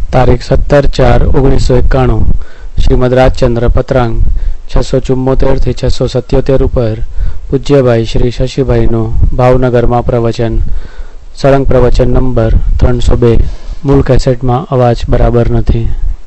તારીખ 17/4/1991 શ્રીમદ રાજચંદ્ર પત્રાંગ 674 થી 677 ઉપર પૂજ્યભાઈ શ્રી શશીભાઈનું ભાવનગરમાં પ્રવચન, સળંગ પ્રવચન નંબર 302. મૂળ કેસેટમાં અવાજ બરાબર નથી.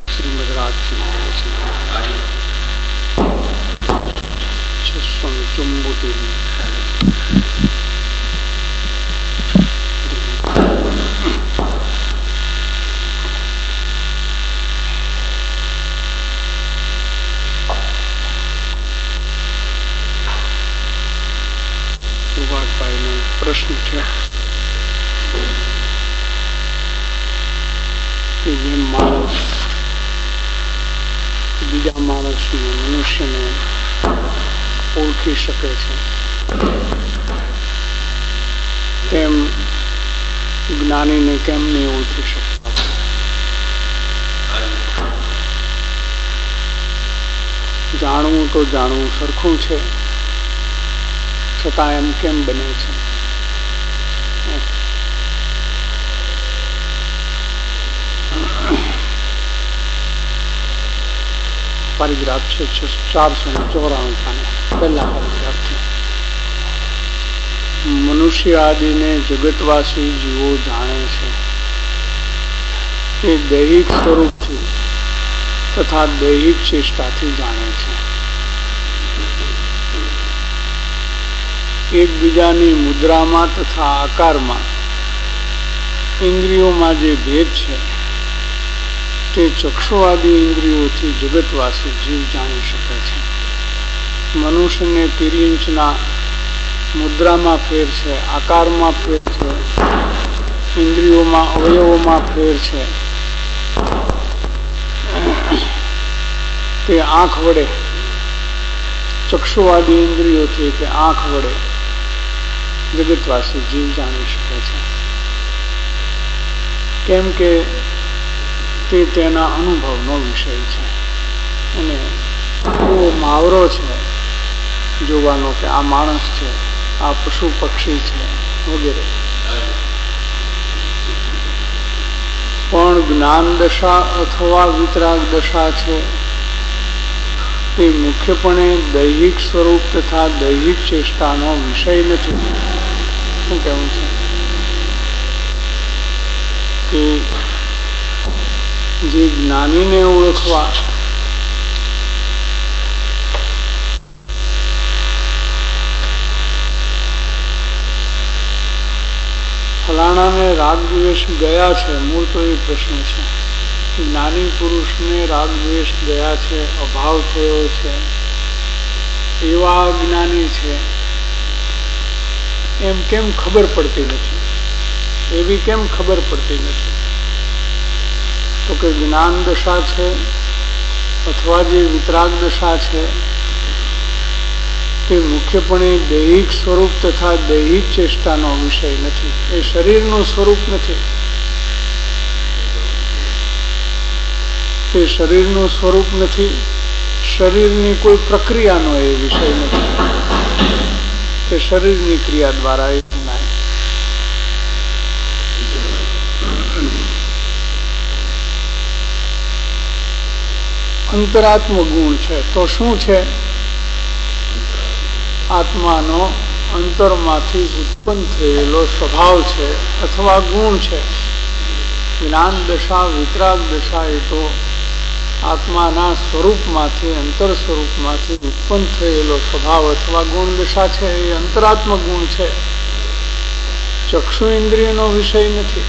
પ્રશ્ન છે કે જેમ માણસ બીજા માણસને, મનુષ્યને ઓળખી શકે છે, તેમ જ્ઞાનીને કેમ નહીં ઓળખી શકતા? જાણવું તો જાણવું સરખું છે, છતાં એમ કેમ બને છે? પરિગ્રાફ છે 494 પહેલા પરિગ્રાફ છે. મનુષ્ય આદિને જગતવાસી જીવો જાણે છે એ દૈહિક સ્વરૂપથી તથા દૈહિક ચેષ્ટાથી જાણે છે. એકબીજાની મુદ્રામાં તથા આકારમાં ઇન્દ્રિયોમાં જે ભેદ છે તે ચક્ષુવાદી ઇન્દ્રિયોથી જગતવાસી જીવ જાણી શકે છે. મનુષ્યને તિર્યંચના મુદ્રામાં ફેર છે, આકારમાં ફેર છે, ઇન્દ્રિયોમાં અવયવોમાં ફેર છે. તે આંખ વડે, ચક્ષુવાદી ઇન્દ્રિયોથી કે આંખ વડે જગતવાસી જીવ જાણી શકે છે. કેમ કે તે તેના અનુભવનો વિષય છે. અને એવો મહાવરો છે જોવાનો કે આ માણસ છે, આ પશુ પક્ષી છે વગેરે. પણ જ્ઞાન દશા અથવા વિતરાગ દશા છે તે મુખ્યપણે દૈહિક સ્વરૂપ તથા દૈહિક ચેષ્ટાનો વિષય નથી. શું કહેવું છે કે જે જ્ઞાનીને ઓળખવા ફલાણાને રાગ દ્વેષ ગયા છે, મૂળ તો એ પ્રશ્ન છે. જ્ઞાની પુરુષને રાગ દ્વેષ ગયા છે, અભાવ થયો છે, એવા જ્ઞાની છે એમ કેમ ખબર પડતી નથી? એવી કેમ ખબર પડતી નથી? તો કે જ્ઞાન દશા છે અથવા જે વિતરાગ દશા છે તે મુખ્યપણે દૈહિક સ્વરૂપ તથા દૈહિક ચેષ્ટાનો વિષય નથી. એ શરીરનું સ્વરૂપ નથી. તે શરીરનું સ્વરૂપ નથી. શરીરની કોઈ પ્રક્રિયાનો એ વિષય નથી. તે શરીરની ક્રિયા દ્વારા એ જણાય. અંતરાત્મ ગુણ છે. તો શું છે? આત્માનો અંતરમાંથી ઉત્પન્ન થયેલો સ્વભાવ છે અથવા ગુણ છે. જ્ઞાન દશા, વિતરાગ દશા એ તો આત્માના સ્વરૂપમાંથી, અંતર સ્વરૂપમાંથી ઉત્પન્ન થયેલો સ્વભાવ અથવા ગુણ દશા છે. એ અંતરાત્મ ગુણ છે, ચક્ષુ ઇન્દ્રિયનો વિષય નથી.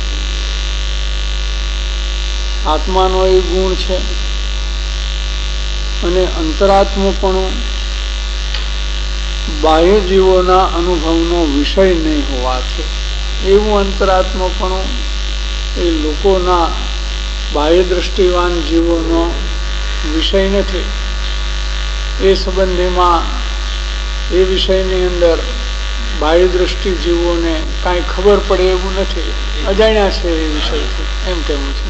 આત્માનો એ ગુણ છે. અને અંતરાત્મપણું બાહ્ય જીવોના અનુભવનો વિષય નહીં હોવાથી એવું અંતરાત્મપણું એ લોકોના બાહ્ય દ્રષ્ટિવાન જીવોનો વિષય નથી. એ સંબંધીમાં એ વિષયની અંદર બાહ્ય દ્રષ્ટિ જીવોને કાંઈ ખબર પડે એવું નથી. અજાણ્યા છે એ વિષયથી, એમ કેવું છે.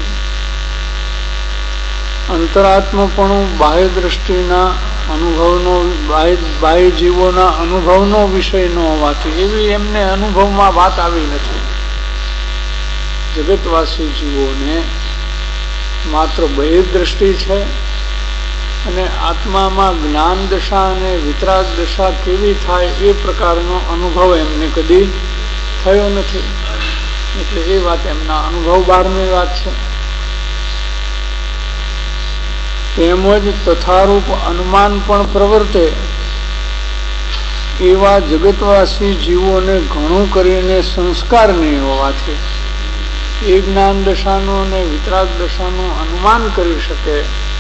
અંતરાત્મપણું બાહ્ય દ્રષ્ટિના અનુભવનો, બાહ્ય જીવોના અનુભવનો વિષય ન હોવાથી એવી એમને અનુભવમાં વાત આવી નથી. જગતવાસી જીવોને માત્ર બહિર્દ્રષ્ટિ છે અને આત્મામાં જ્ઞાન દશા અને વિતરાગ દશા કેવી થાય એ પ્રકારનો અનુભવ એમને કદી થયો નથી. એટલે એ વાત એમના અનુભવ બહારની વાત છે. તેમજ તથારૂપ અનુમાન પણ પ્રવર્તે એવા જગતવાસી જીવોને ઘણું કરીને સંસ્કાર નહીં હોવાથી એ જ્ઞાન દશાનું અને વિતરાગ દશાનું અનુમાન કરી શકે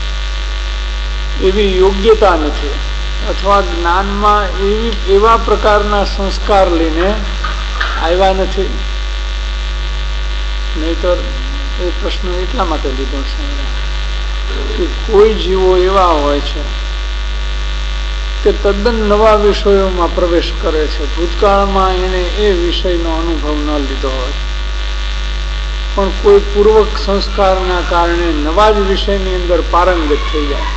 એવી યોગ્યતા નથી, અથવા જ્ઞાનમાં એવા પ્રકારના સંસ્કાર લઈને આવ્યા નથી. નહીતર એ પ્રશ્ન એટલા માટે લીધો છે કે કોઈ જીવો એવા હોય છે કે તદ્દન નવા વિષયોમાં પ્રવેશ કરે છે. ભૂતકાળમાં એને એ વિષયનો અનુભવ ન લીધો હોય, પણ કોઈ પૂર્વ સંસ્કારના કારણે નવા જ વિષયની અંદર પારંગત થઈ જાય,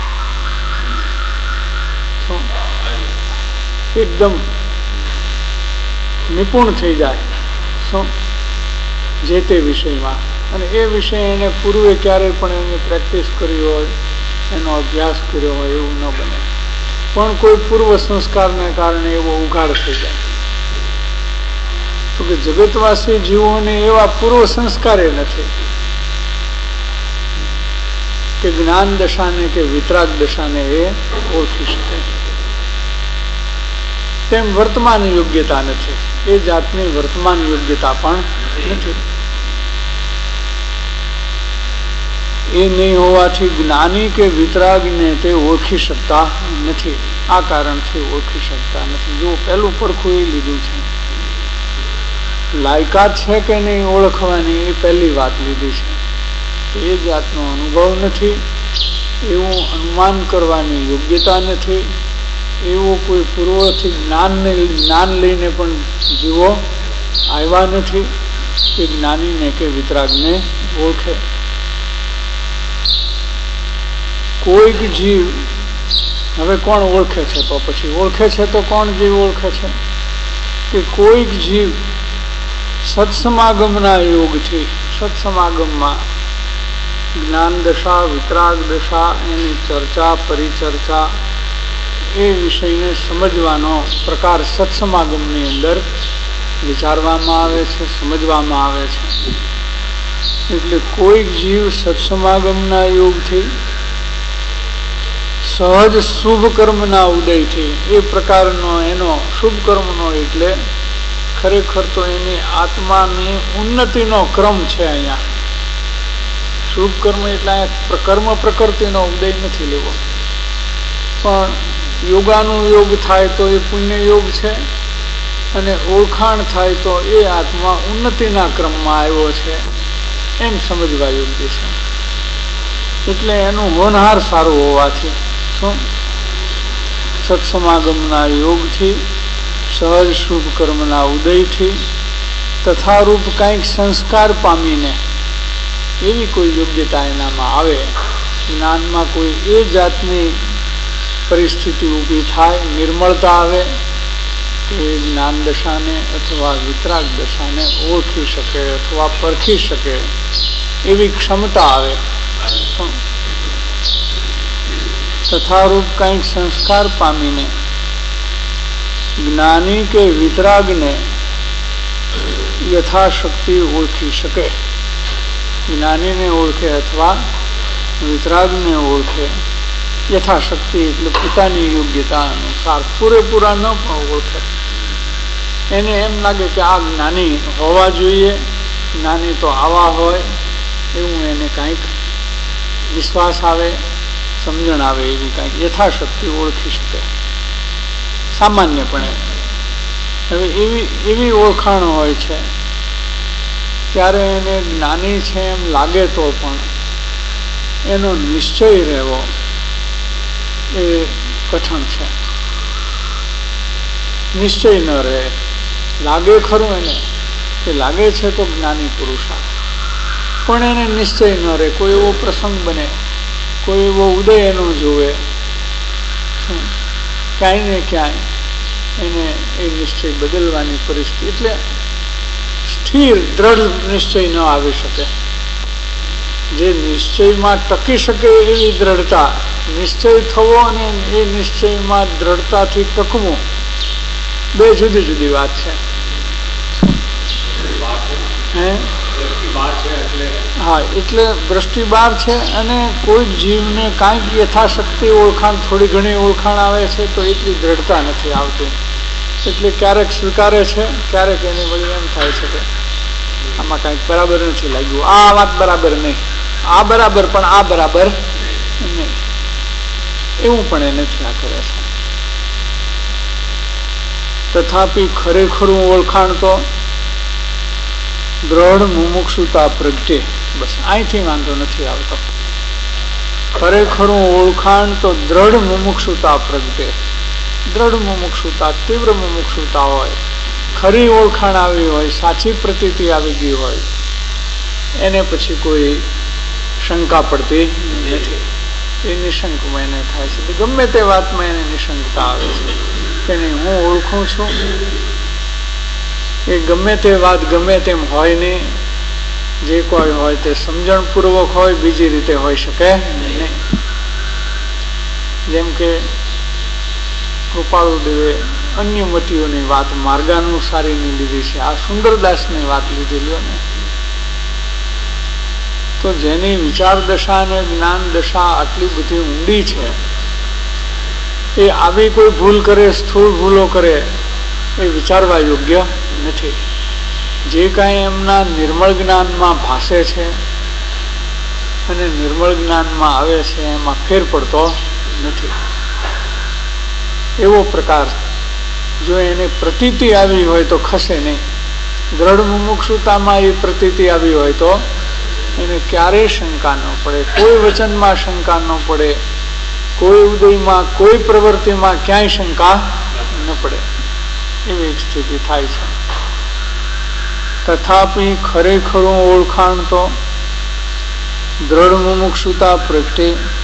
એકદમ નિપુણ થઈ જાય શું જે તે વિષયમાં, અને એ વિષય એને પૂર્વે ક્યારેય પણ એને પ્રેક્ટિસ કરી હોય, એનો અભ્યાસ કર્યો હોય એવું ન બને, પણ કોઈ પૂર્વ સંસ્કારને કારણે એવો ઉઘાડ થઈ જાય. તો કે જગતવાસી જીવોને એવા પૂર્વ સંસ્કારે નથી કે જ્ઞાન દશાને કે વિતરાગ દશાને એ ઓળખી શકે. તેમ વર્તમાન યોગ્યતા નથી, એ જાતની વર્તમાન યોગ્યતા પણ નથી. એ નહીં હોવાથી જ્ઞાની કે વિતરાગને તે ઓળખી શકતા નથી. આ કારણથી ઓળખી શકતા નથી. જો પેલું પડખું એ લીધું છે, લાયકાત છે કે નહીં ઓળખવાની એ પહેલી વાત લીધી છે. એ જાતનો અનુભવ નથી, એવું અનુમાન કરવાની યોગ્યતા નથી, એવું કોઈ પૂર્વથી જ્ઞાન લઈને પણ જીવો આવ્યા નથી કે જ્ઞાનીને કે વિતરાગને ઓળખે. કોઈક જીવ હવે કોણ ઓળખે છે? તો પછી ઓળખે છે તો કોણ જીવ ઓળખે છે કે કોઈક જીવ સત્સમાગમના યોગથી, સત્સમાગમમાં જ્ઞાન દશા વિતરાગ દશા એની ચર્ચા પરિચર્ચા એ વિષયને સમજવાનો પ્રકાર સત્સમાગમની અંદર વિચારવામાં આવે છે, સમજવામાં આવે છે. એટલે કોઈક જીવ સત્સમાગમના યોગથી સહજ શુભ કર્મના ઉદયથી એ પ્રકારનો એનો શુભ કર્મનો એટલે ખરેખર તો એની આત્માની ઉન્નતિનો ક્રમ છે. અહીંયા શુભ કર્મ એટલે કર્મ પ્રકૃતિનો ઉદય નથી લેવો, પણ યોગાનું યોગ થાય તો એ પુણ્ય યોગ છે, અને ઓળખાણ થાય તો એ આત્મા ઉન્નતિના ક્રમમાં આવ્યો છે એમ સમજવા યોગ્ય છે. એટલે એનું હોનહાર સારું હોવાથી શું સત્સમાગમના યોગથી સહજ શુભ કર્મના ઉદયથી તથારૂપ કંઈક સંસ્કાર પામીને એવી કોઈ યોગ્યતા એનામાં આવે, જ્ઞાનમાં કોઈ એ જાતની પરિસ્થિતિ ઊભી થાય, નિર્મળતા આવે કે જ્ઞાન દશાને અથવા વિતરાગ દશાને ઓળખી શકે અથવા પરખી શકે એવી ક્ષમતા આવે. તથારૂપ કંઈક સંસ્કાર પામીને જ્ઞાની કે વિતરાગને યથાશક્તિ ઓળખી શકે. જ્ઞાનીને ઓળખે અથવા વિતરાગને ઓળખે યથાશક્તિ એટલે પોતાની યોગ્યતા અનુસાર, પૂરેપૂરા ન પણ ઓળખે. એને એમ લાગે કે આ જ્ઞાની હોવા જોઈએ, જ્ઞાની તો આવા હોય એવું એને કંઈક વિશ્વાસ આવે, સમજણ આવે, એવી કંઈક યથાશક્તિ ઓળખી શકે સામાન્યપણે. હવે એવી ઓળખાણ હોય છે ત્યારે એને જ્ઞાની છે એમ લાગે તો પણ એનો નિશ્ચય રહેવો એ કઠણ છે. નિશ્ચય ન રહે, લાગે ખરું એને કે લાગે છે તો જ્ઞાની પુરુષ, પણ એને નિશ્ચય ન રહે. કોઈ એવો પ્રસંગ બને, કોઈ એવો ઉદય એનો જોવે, ક્યાંય ને ક્યાંય એને એ નિશ્ચય બદલવાની પરિસ્થિતિ, એટલે સ્થિર દ્રઢ નિશ્ચય ન આવી શકે. જે નિશ્ચયમાં ટકી શકે એવી દ્રઢતા, નિશ્ચય થવો અને એ નિશ્ચયમાં દ્રઢતાથી ટકવું બે જુદી જુદી વાત છે. હા, એટલે દ્રષ્ટિ બહાર છે અને કોઈ જીવને કાંઈક યથાશક્તિ ઓળખાણ, થોડી ઘણી ઓળખાણ આવે છે તો એટલી દ્રઢતા નથી આવતી. એટલે ક્યારેક સ્વીકારે છે, ક્યારેક એની વળી એમ થાય છે કે આમાં કાંઈક બરાબર નથી લાગ્યું, આ વાત બરાબર નહીં, આ બરાબર પણ આ બરાબર નહીં, એવું પણ એને થયા કરે છે. તથાપિ ખરેખરું ઓળખાણ તો દ્રઢ મુમુક્ષુતા પ્રગટે. બસ અહીંથી વાંધો નથી આવતો. ખરેખરું ઓળખાણ તો દ્રઢ મુમુક્ષુતા પ્રગટે. દ્રઢ મુમુક્ષુતા, તીવ્ર મુમુક્ષુતા હોય, ખરી ઓળખાણ આવી હોય, સાચી પ્રતીતિ આવી ગઈ હોય, એને પછી કોઈ શંકા પડતી નથી. એ નિશંકમાં એને થાય છે. ગમે તે વાતમાં એને નિશંકતા આવે છે કે નહીં, હું ઓળખું છું. એ ગમે તે વાત ગમે તેમ હોય નહીં, જે કોઈ હોય તે સમજણપૂર્વક હોય, બીજી રીતે હોઈ શકે નહીં. જેમ કે કૃપાળુદેવે અન્ય મતીઓની વાત માર્ગાનુસારીની લીધી છે, આ સુંદરદાસની વાત લીધેલી ને, તો જેની વિચાર દશા અને જ્ઞાન દશા આટલી બધી ઊંડી છે, એ આવી કોઈ ભૂલ કરે, સ્થૂળ ભૂલો કરે, એ વિચારવા યોગ્ય નથી. જે કાંઈ એમના નિર્મળ જ્ઞાનમાં ભાસે છે અને નિર્મળ જ્ઞાનમાં આવે છે એમાં ફેર પડતો નથી. એવો પ્રકાર જો એને પ્રતીતિ આવી હોય તો ખસે નહીં. દ્રઢ મુમુક્ષુતામાં એ પ્રતીતિ આવી હોય તો એને ક્યારેય શંકા ન પડે, કોઈ વચનમાં શંકા ન પડે, કોઈ ઉદયમાં, કોઈ પ્રવૃત્તિમાં ક્યાંય શંકા ન પડે, એવી સ્થિતિ થાય છે. તથાપિ ખરેખરું ઓળખાણ તો દ્રઢ મુમુક્ષુતા પ્રગટે.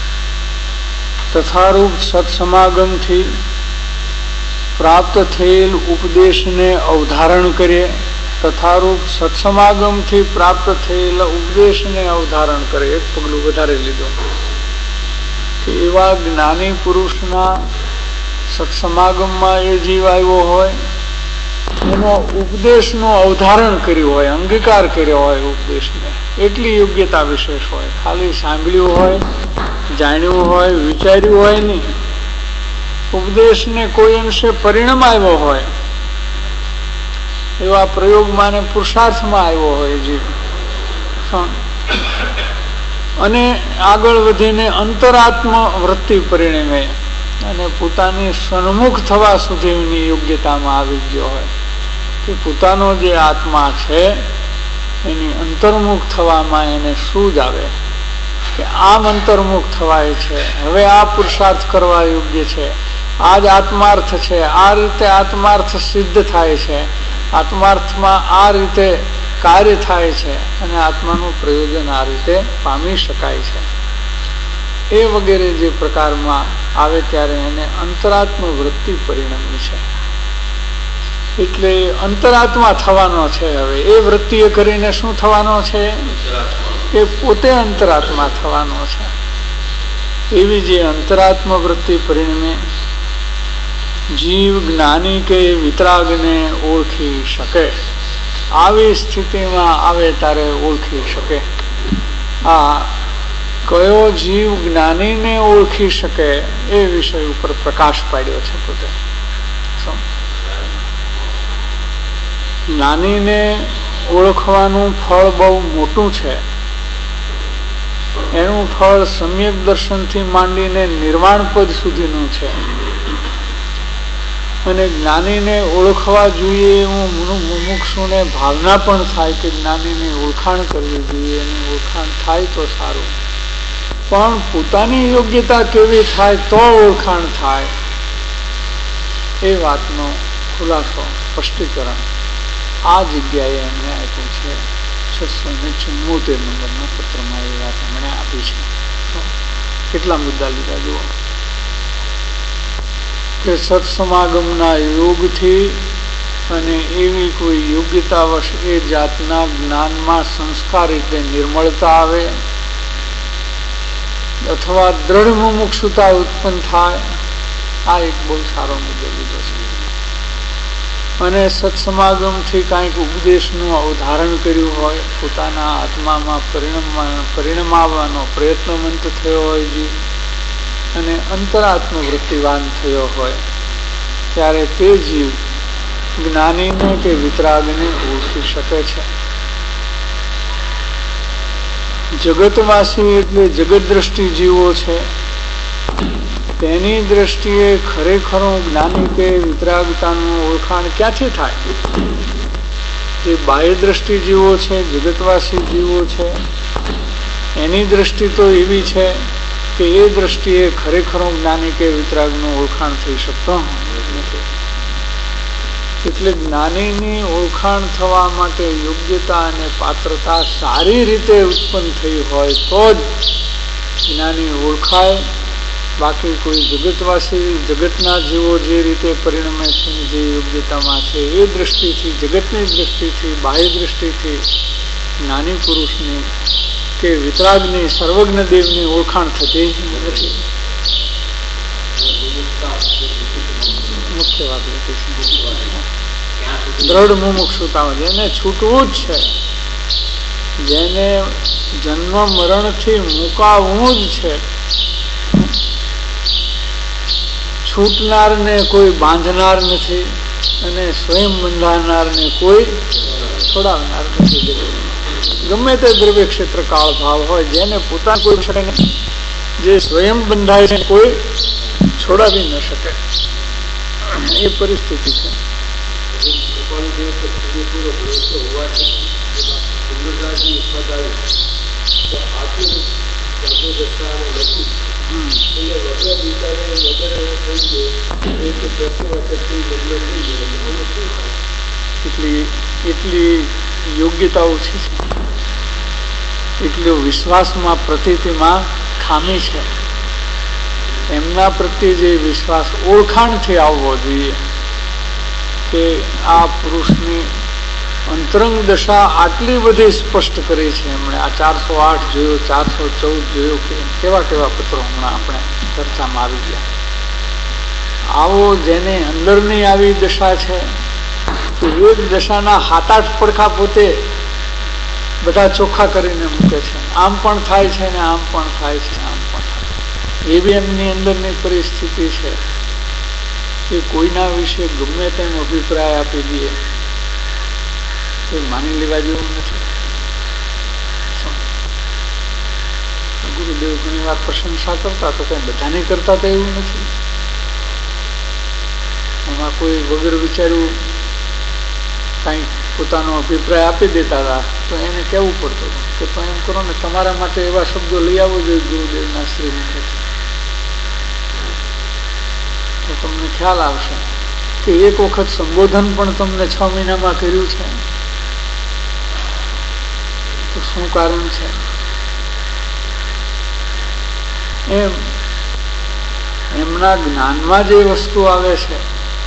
તથારૂપ સત્સમાગમથી પ્રાપ્ત થયેલ ઉપદેશને અવધારણ કરે. તથારૂપ સત્સમાગમથી પ્રાપ્ત થયેલ ઉપદેશને અવધારણ કરે. એક પગલું વધારે લીધું કે એવા જ્ઞાની પુરુષના સત્સમાગમમાં એ જીવ આવ્યો હોય, એનો ઉપદેશનું અવધારણ કર્યું હોય, અંગીકાર કર્યો હોય ઉપદેશને, એટલી યોગ્યતા વિશેષ હોય. ખાલી સાંભળ્યું હોય, જાણ્યું હોય, વિચાર્યું હોય નહીં, ઉપદેશને કોઈ અંશે પરિણામ આવ્યો હોય, એવા પ્રયોગમાં ને પુરુષાર્થમાં આવ્યો હોય જીવ, અને આગળ વધીને અંતરાત્મ વૃત્તિ પરિણમે અને પોતાની સન્મુખ થવા સુધીની યોગ્યતામાં આવી ગયો હોય કે પોતાનો જે આત્મા છે એની અંતર્મુખ થવામાં એને સૂઝ આવે કે આમ અંતર્મુખ થવાય છે, હવે આ પુરુષાર્થ કરવા યોગ્ય છે, આ જ આત્માર્થ છે, આ રીતે આત્માર્થ સિદ્ધ થાય છે, આત્માર્થમાં આ રીતે કાર્ય થાય છે અને આત્માનું પ્રયોજન આ રીતે પામી શકાય છે. એ વગેરે જે પ્રકારમાં આવે ત્યારે એને અંતરાત્મ વૃત્તિ પરિણમી છે. એટલે અંતરાત્મા થવાનો છે. હવે એ વૃત્તિએ કરીને શું થવાનો છે? એ પોતે અંતરાત્મા થવાનો છે. એવી જે અંતરાત્મ વૃત્તિ પરિણમે જીવ જ્ઞાની કે વિતરાગને ઓળખી શકે. આવી સ્થિતિમાં આવે ત્યારે ઓળખી શકે. આ કયો જીવ જ્ઞાનીને ઓળખી શકે એ વિષય ઉપર પ્રકાશ પાડ્યો છે પોતે. જ્ઞાનીને ઓળખવાનું ફળ બહુ મોટું છે. એનું ફળ સમ્યક દર્શનથી માંડીને નિર્વાણ પદ સુધીનું છે. અને જ્ઞાનીને ઓળખવા જોઈએ એવું મુમુક્ષુને ભાવના પણ થાય કે જ્ઞાનીને ઓળખાણ કરવી જોઈએ, એની ઓળખાણ થાય તો સારું. પણ પોતાની યોગ્યતા કેવી થાય તો ઓળખાણ થાય એ વાતનો ખુલાસો, સ્પષ્ટીકરણ આ જગ્યાએ એમણે આપ્યું છે. 674 નંબરના પત્રમાં એ વાત એમણે આપી છે. કેટલા મુદ્દા લીધા જુઓ કે સત્સમાગમના યોગથી અને એવી કોઈ યોગ્યતાવશ એ જાતના જ્ઞાનમાં સંસ્કાર રીતે નિર્મળતા આવે અથવા દ્રઢ મુમુક્ષુતા ઉત્પન્ન થાય. આ એક બહુ સારો મુદ્દો લીધો છે. અને સત્સમાગમથી કાંઈક ઉપદેશનું અવધારણ કર્યું હોય, પોતાના આત્મામાં પરિણમાવાનો પ્રયત્નવંત થયો હોય જીવ, અને અંતરાત્મવૃત્તિવાન થયો હોય, ત્યારે તે જીવ જ્ઞાનીને કે વિતરાગને ઓળખી શકે છે. જગતવાસી એટલે જગત દ્રષ્ટિ જીવો છે, તેની દ્રષ્ટિએ ખરેખરું જ્ઞાની કે વિતરાગતાનું ઓળખાણ ક્યાંથી થાય? જે બાહ્ય દ્રષ્ટિ જીવો છે, જગતવાસી જીવો છે, એની દ્રષ્ટિ તો એવી છે કે એ દ્રષ્ટિએ ખરેખરું જ્ઞાની કે વિતરાગનું ઓળખાણ થઈ શકતો નથી. એટલે જ્ઞાનીની ઓળખાણ થવા માટે યોગ્યતા અને પાત્રતા સારી રીતે ઉત્પન્ન થઈ હોય તો જ જ્ઞાની ઓળખાય. બાકી કોઈ જગતવાસી, જગતના જીવો જે રીતે પરિણમે છે, જે યોગ્યતામાં છે, એ દ્રષ્ટિથી, જગતની દ્રષ્ટિથી, બાહ્ય દ્રષ્ટિથી જ્ઞાની પુરુષની કે વિતરાગની, સર્વજ્ઞ દેવની ઓળખાણ થતી નથી. મુખ્ય વાત હતી દ્રઢ મુમુક્ષુતા, જેને છૂટવું જ છે, જેને જન્મ મરણથી મુકાવવું જ છે. છૂટનારને કોઈ બાંધનાર નથી અને સ્વયં બંધાનારને કોઈ છોડાવનાર નથી. ગમે તે દ્રવ્ય ક્ષેત્ર કાળ ભાવ હોય, જેને પોતાને કોઈ શકે નહીં, જે સ્વયં બંધાય છે, કોઈ છોડાવી ન શકે, એ પરિસ્થિતિ છે. એટલી યોગ્યતા ઓછી છે, એટલો વિશ્વાસમાં, પ્રતીતિમાં ખામી છે. એમના પ્રત્યે જે વિશ્વાસ ઓળખાણથી આવવો જોઈએ કે આ પુરુષની અંતરંગ દશા આટલી બધી સ્પષ્ટ કરી છે એમણે. આ 408 જોયો, 414 જોયો, કે કેવા કેવા પત્રો હમણાં આપણે ચર્ચામાં આવી ગયા. આવો જેને અંદરની આવી દશા છે, તો એ જ દશાના 7-8 પડખા પોતે બધા ચોખ્ખા કરીને મૂકે છે. આમ પણ થાય છે ને આમ પણ થાય છે, આમ પણ થાય. એવી એમની અંદરની પરિસ્થિતિ છે કે કોઈના વિશે ગમે તેમ અભિપ્રાય આપી દઈએ એ માની લેવા જેવું નથી. ગુરુદેવ ઘણી વાર પ્રશંસા કરતા તો કઈ બધાને કરતા તો એવું નથી. એમાં કોઈ વગર વિચાર્યું કઈ પોતાનો અભિપ્રાય આપી દેતા હતા તો એને કેવું પડતું કે તો એમ કરો ને, તમારા માટે એવા શબ્દો લઈ આવવો જોઈએ ગુરુદેવના શ્રી મુખેથી, તો તમને ખ્યાલ આવશે કે એક વખત સંબોધન પણ તમને 6 મહિનામાં કર્યું છે, તો શું કારણ છે? એમ એમના જ્ઞાનમાં જે વસ્તુ આવે છે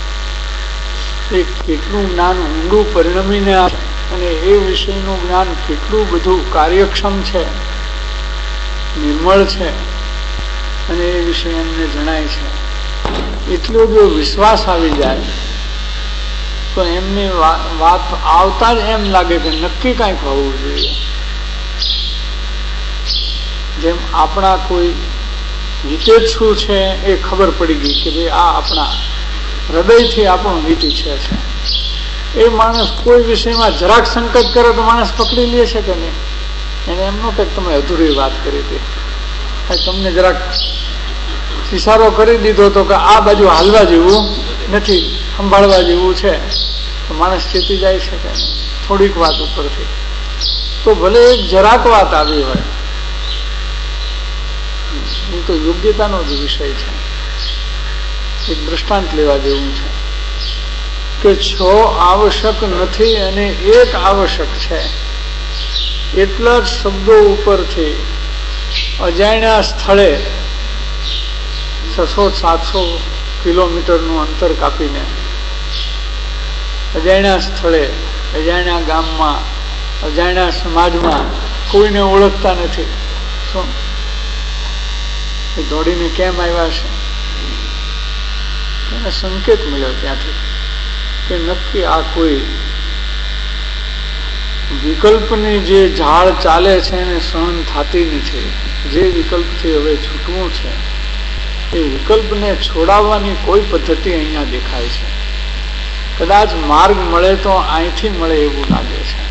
એ કેટલું જ્ઞાન ઊંડું પરિણમીને આવે અને એ વિષયનું જ્ઞાન કેટલું બધું કાર્યક્ષમ છે, નિર્મળ છે, અને એ વિષય એમને જણાય છે. એટલો જો વિશ્વાસ આવી જાય તો એમની વાત આવતા જ એમ લાગે કે નક્કી કંઈક હોવું જોઈએ. જેમ આપણા કોઈ હિતેચ્છુ છે એ ખબર પડી ગઈ કે ભાઈ આ આપણા હૃદયથી આપણું હિત ઈચ્છે છે. એ માણસ કોઈ વિષયમાં જરાક સંકટ કરે તો માણસ પકડી લે છે કે નહીં? એને એમ નો કે તમે અધૂરી વાત કરી હતી, તમને જરાક ઇશારો કરી દીધો તો કે આ બાજુ હાલવા જેવું નથી, સંભાળવા જેવું છે, તો માણસ ચેતી જાય છે કે થોડીક વાત ઉપરથી. તો ભલે એક જરાક વાત આવી હોય, એ તો યોગ્યતાનો જ વિષય છે. એક દ્રષ્ટાંત લેવા જેવું છે કે 6 આવશ્યક નથી અને 1 આવશ્યક છે. એટલા જ શબ્દો ઉપરથી અજાણ્યા સ્થળે 600-700 કિલોમીટરનું અંતર કાપીને અજાણ્યા સ્થળે, અજાણ્યા ગામમાં, અજાણ્યા સમાજમાં કોઈને ઓળખતા નથી, શું એ દોડીને કેમ આવ્યા છે? એને સંકેત મળ્યો ત્યાંથી કે નક્કી આ કોઈ વિકલ્પની જે ઝાડ ચાલે છે એને સહન થતી નથી. જે વિકલ્પથી હવે છૂટવું છે એ વિકલ્પને છોડાવવાની કોઈ પદ્ધતિ અહીંયા દેખાય છે. કદાચ માર્ગ મળે તો અહીંથી મળે એવું લાગે છે.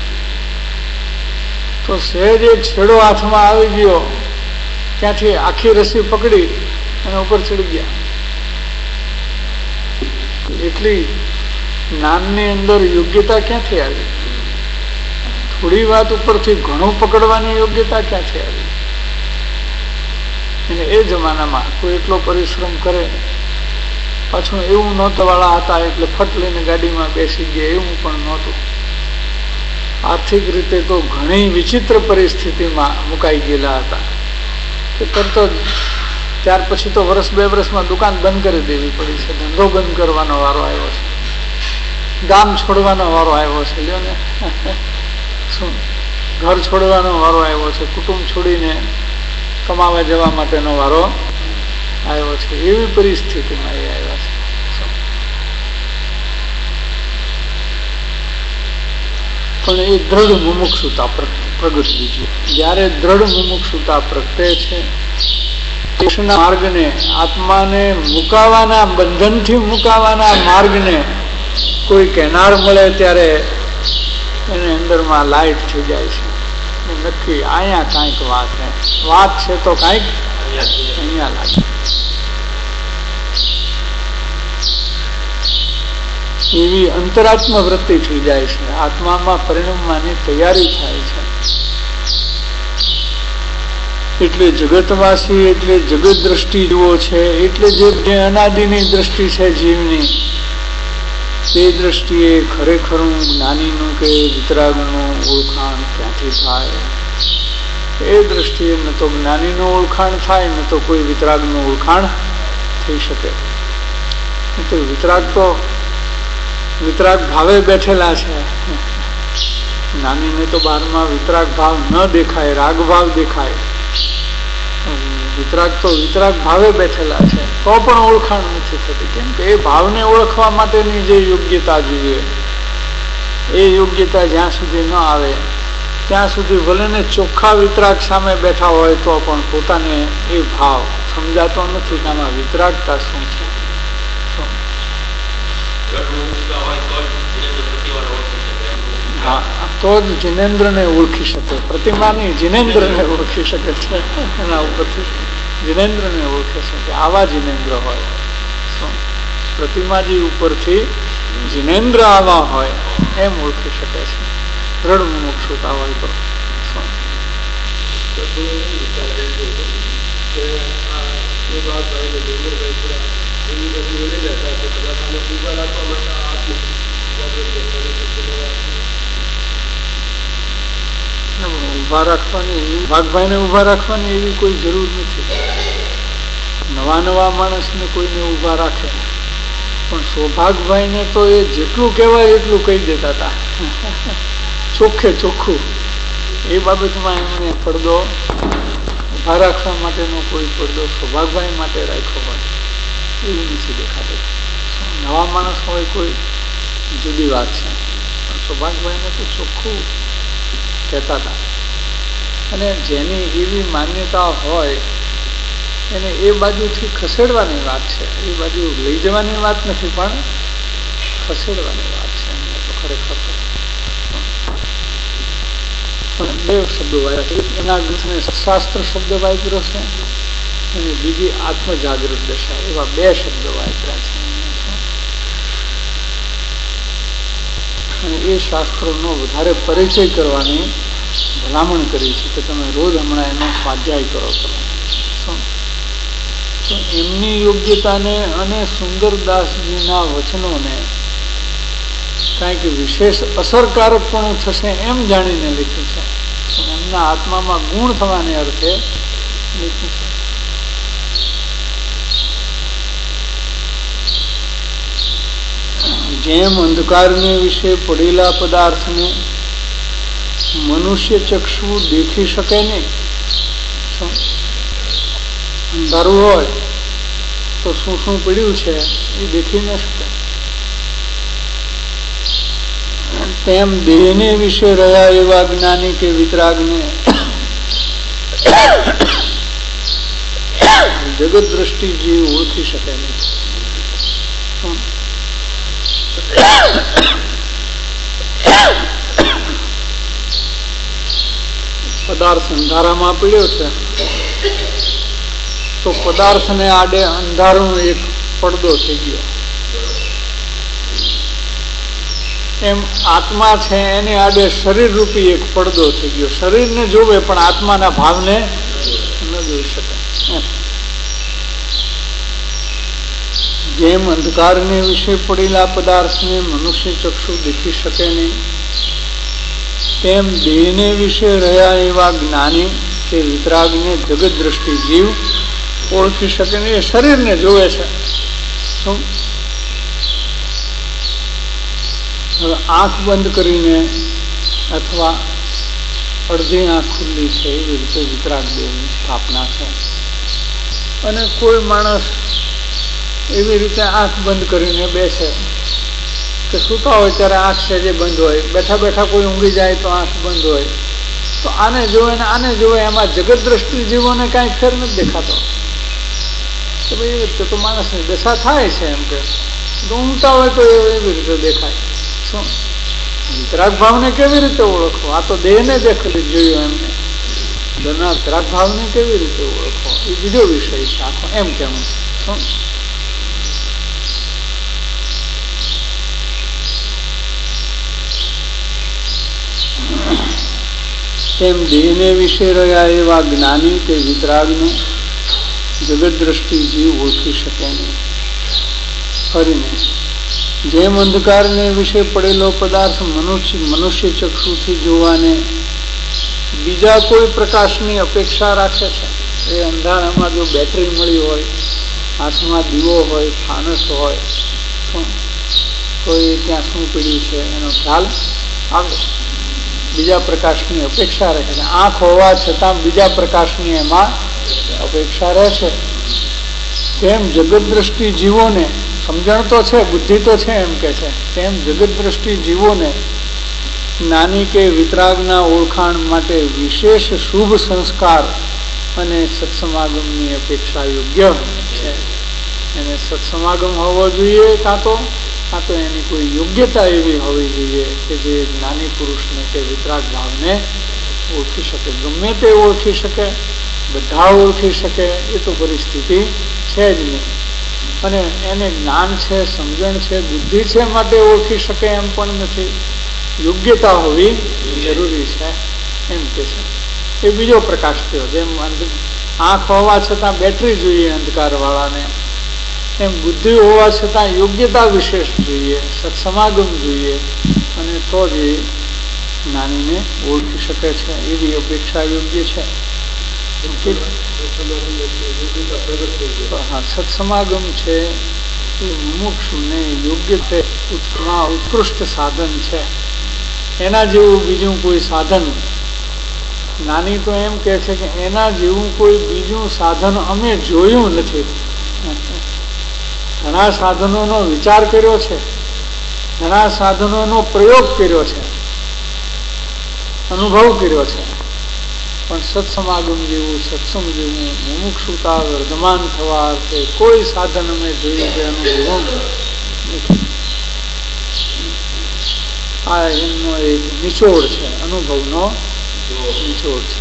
તો સહેજ એક છેડો હાથમાં આવી ગયો, ત્યાંથી આખી રસી પકડી અને ઉપર ચડી ગયા. એટલી જ્ઞાનની અંદર યોગ્યતા ક્યાંથી આવી? થોડી વાત ઉપરથી ઘણું પકડવાની યોગ્યતા ક્યાંથી આવી? અને એ જમાનામાં કોઈ એટલો પરિશ્રમ કરે, પાછું એવું નહોતા વાળા હતા એટલે ફટ લઈને ગાડીમાં બેસી ગયા એવું પણ નહોતું. આર્થિક રીતે તો ઘણી વિચિત્ર પરિસ્થિતિમાં મુકાઈ ગયેલા હતા કે તરત જ ત્યાર પછી તો વર્ષ બે વર્ષમાં દુકાન બંધ કરી દેવી પડી છે, ધંધો બંધ કરવાનો વારો આવ્યો છે, ગામ છોડવાનો વારો આવ્યો છે, લ્યો ને શું ઘર છોડવાનો વારો આવ્યો છે, કુટુંબ છોડીને કમાવા જવા માટેનો વારો આવ્યો છે. એવી પરિસ્થિતિમાં એ આવ્યા છે. પણ એ દ્રઢ મુમુક્ષુતા પ્રગટવી જોઈએ. જયારે દ્રઢ મુમુક્ષુતા પ્રગટે છે, કૃષ્ણના માર્ગને, આત્માને મુકાવાના, બંધનથી મુકાવાના માર્ગને કોઈ કહેનાર મળે ત્યારે એને અંદરમાં લાઈટ થઈ જાય છે. નક્કી અહીંયા કાંઈક વાત છે તો કાંઈક અહીંયા લાગે. એવી અંતરાત્મ વૃત્તિ થઈ જાય છે. આત્મામાં પરિણમવાની તૈયારી થાય છે. એટલે જગતવાસી એટલે જગત દ્રષ્ટિ જુઓ છે, એટલે જે અનાદિની દ્રષ્ટિ છે જીવની, તે દ્રષ્ટિએ ખરેખરું જ્ઞાનીનું કે વિતરાગનું ઓળખાણ ક્યાંથી થાય? એ દ્રષ્ટિએ ન તો જ્ઞાનીનું ઓળખાણ થાય, ન તો કોઈ વિતરાગનું ઓળખાણ થઈ શકે. તો વિતરાગ ભાવે બેઠેલા છે. જ્ઞાનીને તો બહારમાં વિતરાગ ભાવ ન દેખાય, રાગ ભાવ દેખાય. વિતરાગ તો વિતરાગ ભાવે બેઠેલા છે, તો પણ ઓળખાણ નથી થતી. કેમ કે એ ભાવને ઓળખવા માટેની જે યોગ્યતા જોઈએ, એ યોગ્યતા જ્યાં સુધી ન આવે ત્યાં સુધી ભલે ને ચોખ્ખા વિતરાગ સામે બેઠા હોય તો પણ પોતાને એ ભાવ સમજાતો નથી કે આમાં વિતરાગતા શું છે. હા, તો જ જિનેન્દ્રને ઓળખી શકે. પ્રતિમાની જિનેન્દ્રને ઓળખી શકે છે. એના ઉપરથી જિનેન્દ્રને ઓળખી શકે. આવા જિનેન્દ્ર હોય. પ્રતિમાજી ઉપરથી જિનેન્દ્ર આવા હોય એમ ઓળખી શકે છે. દ્રઢ મુમુક્ષુતા હોય તો. ઉભા રાખવાની, ભાગભાઈ ને ઉભા રાખવાની એવી કોઈ જરૂર નથી. નવા માણસને કોઈને ઉભા રાખે, પણ સૌભાગભાઈ ને તો એ જેટલું કહેવાય એટલું કહી દેતા હતા, ચોખ્ખે ચોખ્ખું. એ બાબતમાં એમને પડદો ઉભા રાખવા માટેનો કોઈ પડદો સૌભાગભાઈ માટે રાખ્યો હોય એવું નથી દેખાતું. નવા માણસ હોય કોઈ જુદી વાત છે, પણ સૌભાગભાઈને તો ચોખ્ખું કહેતા હતા. અને જેની એવી માન્યતા હોય એને એ બાજુથી ખસેડવાની વાત છે. એ બાજુ લઈ જવાની વાત નથી, પણ ખસેડવાની વાત છે. એમને તો ખરેખર પણ બે શબ્દો વાપર્યા. એના ગ્રંથને શાસ્ત્ર શબ્દ વાપર્યો છે અને બીજી આત્મજાગૃત દશા, એવા બે શબ્દો વાપર્યા છે. અને એ શાસ્ત્રોનો વધારે પરિચય કરવાની ભલામણ કરી છે કે તમે રોજ હમણાં એનો સ્વાધ્યાય કરો છો. તો એમની યોગ્યતાને અને સુંદરદાસજીના વચનોને કાંઈક વિશેષ અસરકારકપણું થશે એમ જાણીને લખ્યું છે. એમના આત્મામાં ગુણ થવાને અર્થે લખ્યું છે. જેમ અંધકારને વિશે પડેલા પદાર્થને મનુષ્ય ચક્ષુ દેખી શકે નહીં, અંધારું હોય તો શું શું પડ્યું છે એ દેખી ન શકે. તેમ દેહને વિશે રહ્યા એવા જ્ઞાની કે વિતરાગને જગત દ્રષ્ટિ જીવ ઓળખી શકે નહીં. પદાર્થ અંધારામાં પડ્યો છે તો પદાર્થને આડે અંધારાનો એક પડદો થઈ ગયો. એમ આત્મા છે એને આડે શરીર રૂપી એક પડદો થઈ ગયો. શરીરને જોવે પણ આત્માના ભાવને ન જોઈ શકે. જેમ અંધકારને વિશે પડેલા પદાર્થને મનુષ્ય ચક્ષુ દેખી શકે નહીં, તેમ દેહને વિશે રહ્યા એવા જ્ઞાની કે વિતરાગને જગત દ્રષ્ટિ જીવ ઓળખી શકે નહીં. એ શરીરને જોવે છે. હવે આંખ બંધ કરીને અથવા અડધી આંખ ખુલ્લી છે એવી રીતે વિતરાગ દેહની સ્થાપના છે. અને કોઈ માણસ એવી રીતે આંખ બંધ કરીને બેસે કે સૂતા હોય ત્યારે આંખ સહેજે બંધ હોય, બેઠા બેઠા કોઈ ઊંઘી જાય તો આંખ બંધ હોય, તો આને જોવે ને આને જોવે એમાં જગત દ્રષ્ટિ જીવોને કાંઈ ફેર નથી દેખાતો કે ભાઈ એવી રીતે તો માણસની દશા થાય છે. એમ કે ઊંઘતા હોય તો એવી રીતે દેખાય. શું વિતરાગ ભાવને કેવી રીતે ઓળખવો? આ તો દેહને દેખેલી જોયું એમને. વિતરાગ ભાવને કેવી રીતે ઓળખવો એ બીજો વિષય છે આખો. એમ કેવું શું તેમ દેહને વિશે રહ્યા એવા જ્ઞાની કે વિતરાગને જગત દ્રષ્ટિ જીવ ઓળખી શકે નહીં. ફરીને જેમ અંધકારને વિશે પડેલો પદાર્થ મનુષ્ય ચક્ષુથી જોવાને બીજા કોઈ પ્રકાશની અપેક્ષા રાખે છે. એ અંધારામાં જો બેટરી મળી હોય, હાથમાં દીવો હોય, ફાનસ હોય તો એ ત્યાં શું પડ્યું છે એનો ખ્યાલ આવે. બીજા પ્રકાશની અપેક્ષા રહે છે. આંખ હોવા છતાં બીજા પ્રકાશની એમાં અપેક્ષા રહે છે. તેમ જગત દ્રષ્ટિ જીવોને સમજણ તો છે, બુદ્ધિ તો છે એમ કે છે, તેમ જગત દ્રષ્ટિ જીવોને જ્ઞાની કે વિતરાગના ઓળખાણ માટે વિશેષ શુભ સંસ્કાર અને સત્સમાગમની અપેક્ષા યોગ્ય છે. એને સત્સમાગમ હોવો જોઈએ, કાં તો એની કોઈ યોગ્યતા એવી હોવી જોઈએ કે જે જ્ઞાની પુરુષને કે વિતરાગ ભાવને ઓળખી શકે. ગમે તે ઓળખી શકે, બધા ઓળખી શકે એ તો પરિસ્થિતિ છે જ નહીં. અને એને જ્ઞાન છે, સમજણ છે, બુદ્ધિ છે માટે ઓળખી શકે એમ પણ નથી. યોગ્યતા હોવી જરૂરી છે એમ કે છે. એ બીજો પ્રકાશ થયો. જેમ આંખ હોવા છતાં બેટરી જોઈએ અંધકાર વાળાને, એમ બુદ્ધિ હોવા છતાં યોગ્યતા વિશેષ જોઈએ, સત્સમાગમ જોઈએ, અને તો જ એ જ્ઞાનીને ઓળખી શકે છે. એવી અપેક્ષા યોગ્ય છે. હા, સત્સમાગમ છે એ મુમુક્ષુને યોગ્ય છે, ઉત્કૃષ્ટ સાધન છે. એના જેવું બીજું કોઈ સાધન, જ્ઞાની તો એમ કે છે કે એના જેવું કોઈ બીજું સાધન અમે જોયું નથી. ઘણા સાધનોનો વિચાર કર્યો છે, ઘણા સાધનોનો પ્રયોગ કર્યો છે, અનુભવ કર્યો છે, પણ સત્સમાગમ જેવું, સત્સંગ જેવું, મુમુક્ષુતા વર્ધમાન થવા અર્થે કોઈ સાધન અમે જોયું કે અનુભવ નથી. આ એમનો એક નિચોડ છે, અનુભવનો નિચોડ છે.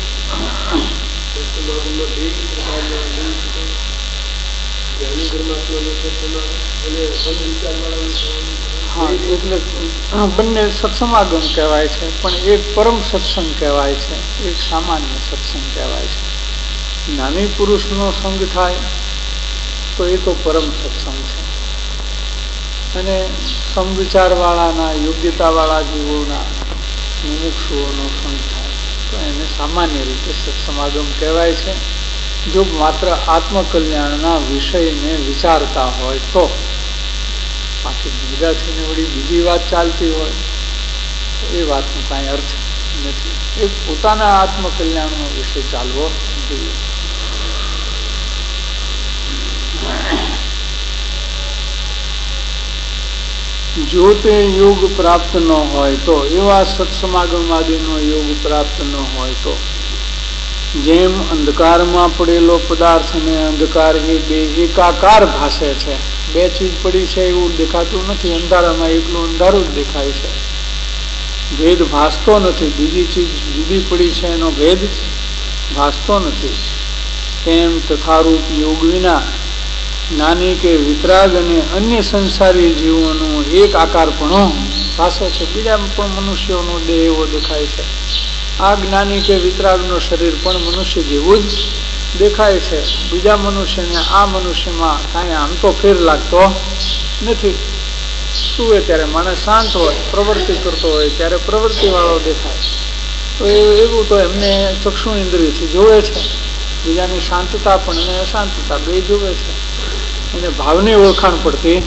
હા, એટલે બંને સત્સમાગમ કહેવાય છે, પણ એક પરમ સત્સંગ કહેવાય છે, એક સામાન્ય સત્સંગ કહેવાય છે. જ્ઞાની પુરુષનો સંગ થાય તો એ તો પરમ સત્સંગ છે. અને સમવિચાર વાળાના, યોગ્યતા વાળા જીવોના, મુમુક્ષુઓનો સંગ થાય તો એને સામાન્ય રીતે સત્સમાગમ કહેવાય છે. જો માત્ર આત્મકલ્યાણના વિષયને વિચારતા હોય તો. બાકી ભેગા થઈને વળી બીજી વાત ચાલતી હોય તો એ વાતનો કાંઈ અર્થ નથી. એ પોતાના આત્મકલ્યાણનો વિષય ચાલવો જોઈએ. જો તે યોગ પ્રાપ્ત ન હોય તો, એવા સત્સમાગમ આદિનો યોગ પ્રાપ્ત ન હોય તો, જેમ અંધકારમાં પડેલો પદાર્થ ને અંધકાર એ બે એકાકાર ભાસે છે. બે ચીજ પડી છે એવું દેખાતું નથી. અંધારામાં એકલું અંધારું જ દેખાય છે. ભેદ ભાસતો નથી. બીજી ચીજ જુદી પડી છે એનો ભેદ ભાસતો નથી. તેમ તથારૂપ યોગ વિના જ્ઞાની કે વિતરાગ અને અન્ય સંસારી જીવોનો એક આકારપણો ભાસે છે. બીજા પણ મનુષ્યોનો દેહ એવો દેખાય છે. આ જ્ઞાની કે વિતરાગનું શરીર પણ મનુષ્ય જેવું જ દેખાય છે. બીજા મનુષ્યને આ મનુષ્યમાં કાંઈ આમ તો ફેર લાગતો નથી. સુવે ત્યારે માણસ શાંત હોય, પ્રવૃત્તિ કરતો હોય ત્યારે પ્રવૃત્તિ વાળો દેખાય. તો એવું તો એમને ચક્ષુ ઇન્દ્રિયથી જોવે છે. બીજાની શાંતતા પણ અને અશાંતતા બે જોવે છે. એને ભાવની ઓળખાણ પડતી.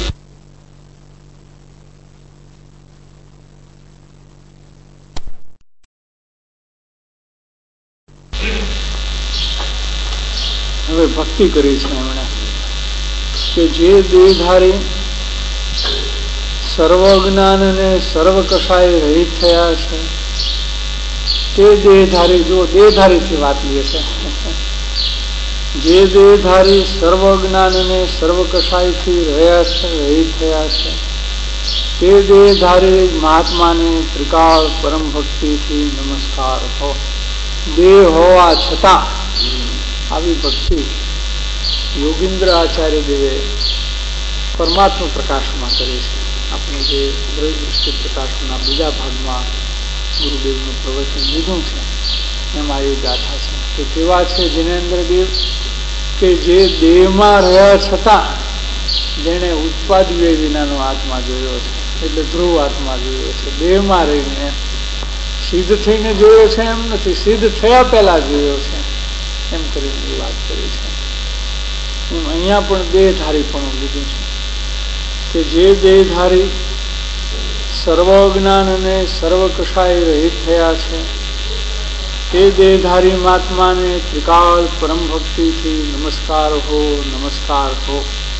હવે ભક્તિ કરી છે એમણે કે જે દેહધારી સર્વ જ્ઞાન અને સર્વ કષાય રહિત થયા છે તે દેહધારી, જો દેહધારી થી વાત લે છે, જે દેહધારી સર્વ જ્ઞાન અને સર્વ કષાય થી રહિત થયા છે તે દેહધારી મહાત્માને ત્રિકાળ પરમ ભક્તિથી નમસ્કાર હો. દેહ હોવા છતાં આવી ભક્તિ યોગીન્દ્ર આચાર્ય દેવે પરમાત્મા પ્રકાશમાં કરી છે. આપણે જે દ્રષ્ટિ પ્રકાશના બીજા ભાગમાં ગુરુદેવનું પ્રવચન લીધું છે એમાં એ ગાથા છે કે કેવા છે જિનેન્દ્રદેવ કે જે દેહમાં રહ્યા છતાં જેને ઉત્પાદિય વિનાનો આત્મા જોયો છે, એટલે ધ્રુવ આત્મા જોયો છે. દેહમાં રહીને સિદ્ધ થઈને જોયો છે એમ નથી, સિદ્ધ થયા પહેલા જોયો છે એમ કરીને વાત કરી છે. એમ અહીંયા પણ દેહધારી પણ લીધું છે કે જે દેહધારી સર્વ જ્ઞાન અને સર્વ કષાય રહિત થયા છે તે દેહધારી મહાત્માને ત્રિકાળ પરમ ભક્તિથી નમસ્કાર હો, નમસ્કાર હો.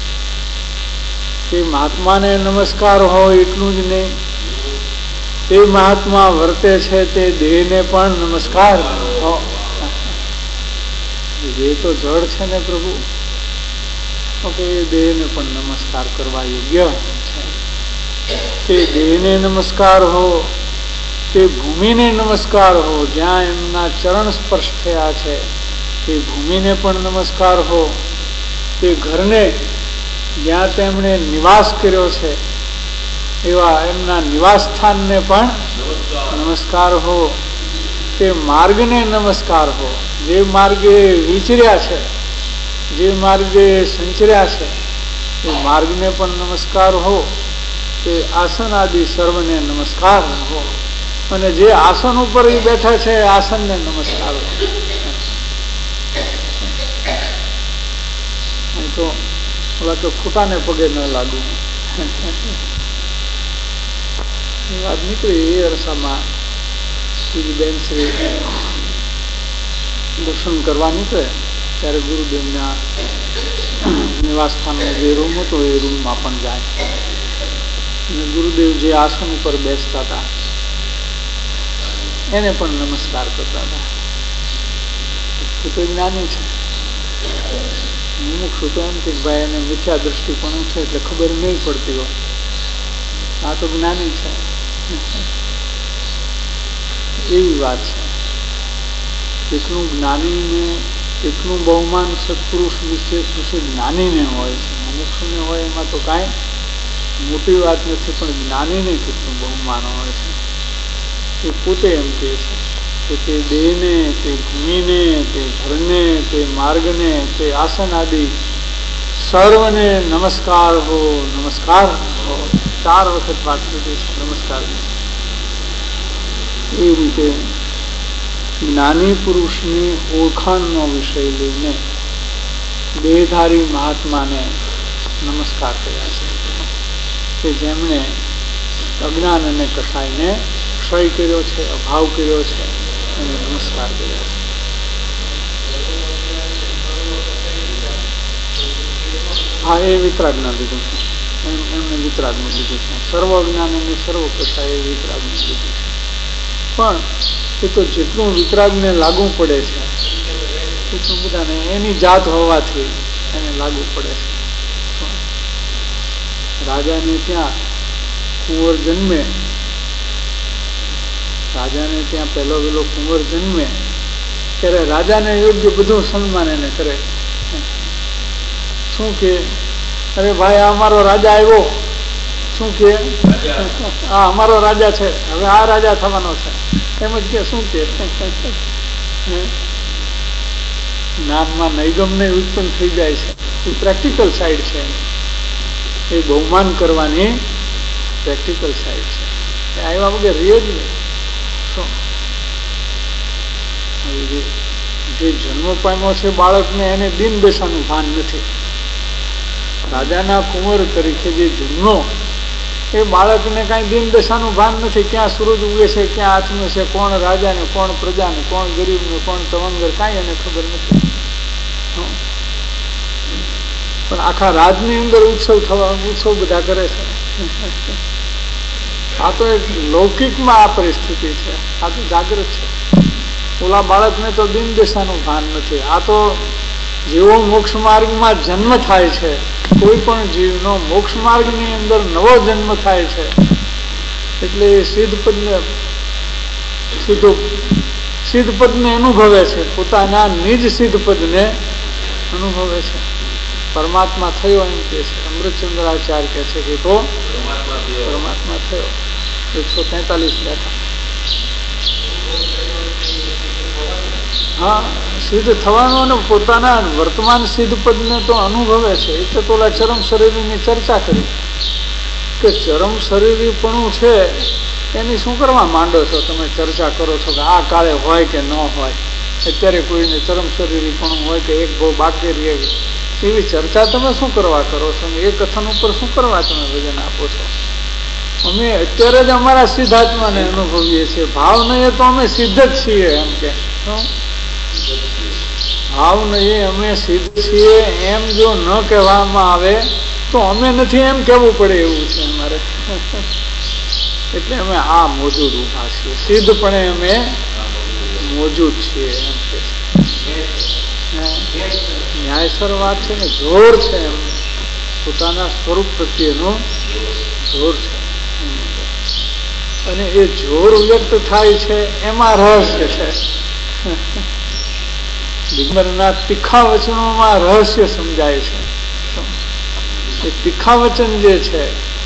તે મહાત્માને નમસ્કાર હો એટલું જ નહીં, તે મહાત્મા વર્તે છે તે દેહને પણ નમસ્કાર હો. દેહ તો જળ છે ને પ્રભુ, તો એ દેહને પણ નમસ્કાર કરવા યોગ્ય છે. તે દેહને નમસ્કાર હો, તે ભૂમિને નમસ્કાર હો, જ્યાં એમના ચરણ સ્પર્શ થયા છે તે ભૂમિને પણ નમસ્કાર હો. તે ઘરને જ્યાં તેમણે નિવાસ કર્યો છે એવા એમના નિવાસ સ્થાનને પણ નમસ્કાર હો. તે માર્ગને નમસ્કાર હો, જે માર્ગે વિચર્યા છે, જે માર્ગે સંચર્યા છે એ માર્ગને પણ નમસ્કાર હો. તે આસન આદિ સર્વને નમસ્કાર હો, અને જે આસન ઉપર એ બેઠા છે આસનને નમસ્કાર હો. તો ઓલા તો ખોટાને પગે ન લાગુ એ વાત નીકળી. એ અરસામાં બેન શ્રી દર્શન કરવા નીકળે ત્યારે ગુરુદેવના નિવાસ સ્થાનનો જે રૂમ હતો એ રૂમમાં પણ જાય. અને ગુરુદેવ જે આસન ઉપર બેસતા હતા એને પણ નમસ્કાર કરતા હતા. એ તો જ્ઞાની છે. મુમુક્ષુ તો એમ કે ભાઈ એને મિથ્યા દ્રષ્ટિપણું છે એટલે ખબર નહીં પડતી હોય. આ તો જ્ઞાની છે એવી વાત છે. એટલું જ્ઞાનીને એટલું બહુમાન સત્પુરુષ વિશે જ્ઞાનીને હોય છે. મુમુક્ષુને હોય એમાં તો કાંઈ મોટી વાત નથી, પણ જ્ઞાનીને કેટલું બહુમાન હોય છે. એ પોતે એમ કહે છે કે તે દેહને, તે ભૂમિને, તે ઘરને, તે માર્ગને, તે આસન આદિ સર્વને નમસ્કાર હો, નમસ્કાર હો. 4 વખત વાત કરી છે નમસ્કાર. એ રીતે જ્ઞાની પુરુષની ઓળખાણનો વિષય લઈને દેહધારી મહાત્માને નમસ્કાર કર્યા છે કે જેમણે અજ્ઞાન અને કષાયને ક્ષય કર્યો છે, અભાવ કર્યો છે, એને નમસ્કાર કર્યા છે. હા, એ વિતરાગના લીધું છે. એમને વિતરાગનું લીધું છે. સર્વ જ્ઞાન અને સર્વ કથા એ વિતરાગનું લીધું છે. પણ એ તો જેટલું વિતરાગને લાગુ પડે છે એટલું બધાને એની જાત હોવાથી એને લાગુ પડે છે. રાજાને ત્યાં કુંવર જન્મે, રાજાને ત્યાં પહેલો પેલો કુંવર જન્મે ત્યારે રાજાને યોગ્ય બધું સન્માન એને કરે. શું કે, અરે ભાઈ આ અમારો રાજા આવ્યો, શું કે આ અમારો રાજા છે, હવે આ રાજા થવાનો છે, એમ જ કે શું કે જ્ઞાનમાં નૈગમ્ય ઉત્પન્ન થઈ જાય છે. એ પ્રેક્ટિકલ સાઈડ છે, એ બહુમાન કરવાની પ્રેક્ટિકલ સાઈડ છે. એ આવ્યા વગર રે જ નહીં. શું જે જન્મ પામ્યો છે બાળકને એને દિન દશાનું ભાન નથી. રાજાના કુંવર તરીકે જે જન્મો એ બાળકને કઈ દિન દશાનું ભાન નથી. ક્યાં સૂરજ ઉગે છે, ક્યાં આથમે છે, કોણ રાજા ને કોણ પ્રજા ને કોણ ગરીબ ને કોણ તવંગર, કઈ એને ખબર નથી. પણ આખા રાજની અંદર ઉત્સવ બધા કરે છે. આ તો એક લૌકિકમાં આ પરિસ્થિતિ છે, આ તો જાગૃત છે. ઓલા બાળકને તો દિન દશાનું ભાન નથી. આ તો જેવો મોક્ષ માર્ગમાં જન્મ થાય છે, કોઈ પણ જીવનો મોક્ષ માર્ગની અંદર નવો જન્મ થાય છે એટલે એ સિદ્ધ પદને અનુભવે છે, પોતાના નિજ સિદ્ધ પદને અનુભવે છે. પરમાત્મા થયો એમ કે છે અમૃતચંદ્રાચાર્ય કે છે કે તો પરમાત્મા થયો. 143 બેઠા. હા, સિદ્ધ થવાનું અને પોતાના વર્તમાન સિદ્ધ પદને તો અનુભવે છે. એટલે તો ઓલા ચરમ શરીરની ચર્ચા કરી કે ચરમ શરીરીપણું છે એની શું કરવા માંડો છો તમે? ચર્ચા કરો છો કે આ કાળે હોય કે ન હોય, અત્યારે કોઈને ચરમ શરીરીપણું હોય કે એક બહુ બાકી રહે, એવી ચર્ચા તમે શું કરવા કરો છો? એ કથન ઉપર શું કરવા તમે વજન આપો છો? અમે અત્યારે જ અમારા સિદ્ધાત્માને અનુભવીએ છીએ. ભાવ નહીં તો અમે સિદ્ધ જ છીએ એમ કે ભાવ નહીં અમે સિદ્ધ છીએ એમ જો ન કહેવામાં આવે તો અમે નથી એમ કેવું પડે એવું છે અમારે. એટલે અમે આ મોજૂદ ઉભા છીએ, સિદ્ધપણે અમે મોજૂદ છીએ એમ કે ન્યાયસર વાત છે ને, જોર છે એમ, પોતાના સ્વરૂપ પ્રત્યેનું જોર છે. અને એ જોર વ્યક્ત થાય છે એમાં રહસ્ય છે. દિગંબરના તીખા વચનોમાં રહસ્ય સમજાય છે. એ તીખા વચન જે છે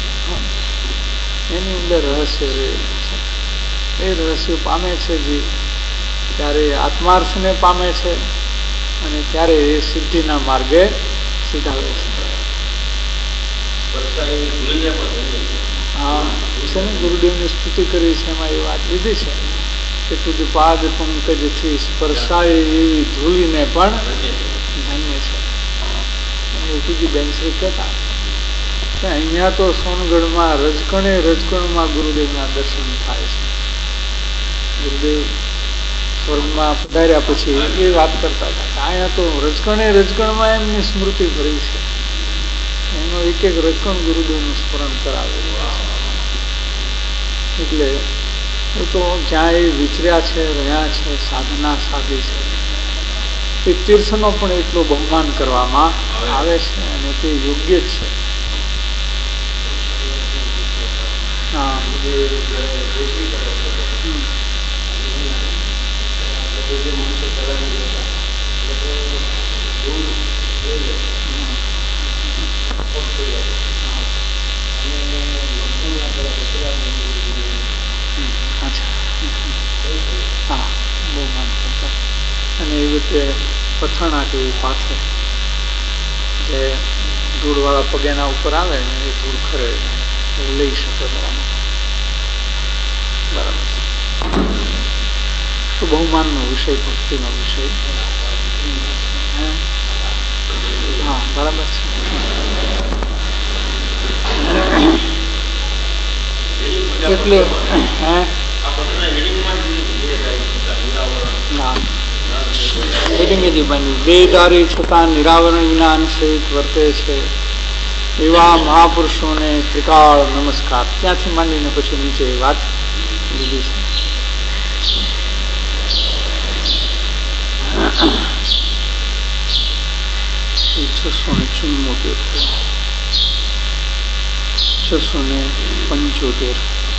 એની અંદર રહસ્ય રહેલું છે. એ રહસ્ય પામે છે જીવ ત્યારે આત્માર્થને પામે છે અને ત્યારે એ સિદ્ધિના માર્ગે સીધાવે છે. હા છે ને, ગુરુદેવની સ્તુતિ કરી છે એમાં એ વાત લીધી છે કે તુજ પાદ પંકજથી સ્પર્શાય એવી ધૂલીને પણ ધન્ય છે. ઉકીજીબેન શ્રી કહેતા કે અહીંયા તો સોનગઢમાં રજકણમાં ગુરુદેવના દર્શન થાય છે. ગુરુદેવ સ્વર્ગમાં પધાર્યા પછી એ વાત કરતા હતા અહીંયા તો રજકણમાં એમની સ્મૃતિ ભરી છે. એનો એક એક રજકણ ગુરુદેવનું સ્મરણ કરાવેલું છે. એટલે એ તો જ્યાં એ વિચર્યા છે, રહ્યા છે, સાધના સાધી છે, એ તીર્થનો પણ એટલો બહુમાન કરવામાં આવે છે અને તે યોગ્ય જ છે. હા, હા, બહુમાન કરતા. અને એ રીતે પથાણા જેવું પાથે જે ધૂળવાળા પગેના ઉપર આવે ને એ ધૂળ ખરે લઈ શકે. બરાબર. તો બહુમાનનો વિષય, ભક્તિનો વિષય. હા, બરાબર છે. એટલે બે ધારી છતાં નિરાવરણ જ્ઞાન સહિત વર્તે છે. એવા મહાપુરુષોને ત્રિકાળ નમસ્કાર. ત્યાંથી માંડીને પછી નીચે એ વાત લીધી છે. 675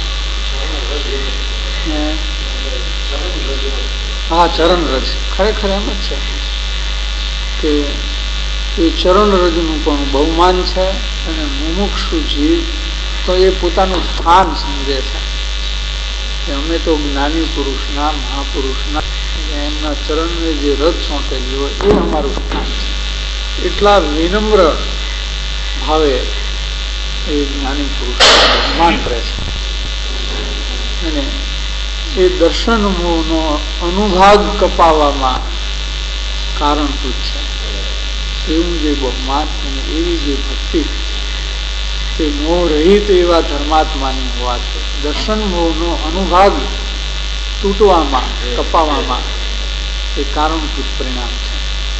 હા, ચરણ રજ ખરેખર એમ જ છે કે એ ચરણ રજનું પણ બહુમાન છે. અને મુમુક્ષુ જીવ તો એ પોતાનું સ્થાન સમજે છે કે અમે તો જ્ઞાની પુરુષના, મહાપુરુષના એમના ચરણને જે રજ સોંપેલી હોય એ અમારું સ્થાન છે. એટલા વિનમ્ર ભાવે એ જ્ઞાની પુરુષ બહુમાન કરે છે. અને એ દર્શન મોહનો અનુભાગ કપાવવામાં કારણભૂત છે. એવું જે બહુમાન અને એવી જે ભક્તિ તે મોહ રહિત એવા ધર્માત્માની હોવાથી દર્શન મોહનો અનુભાગ તૂટવામાં, કપાવવામાં એ કારણભૂત પરિણામ છે.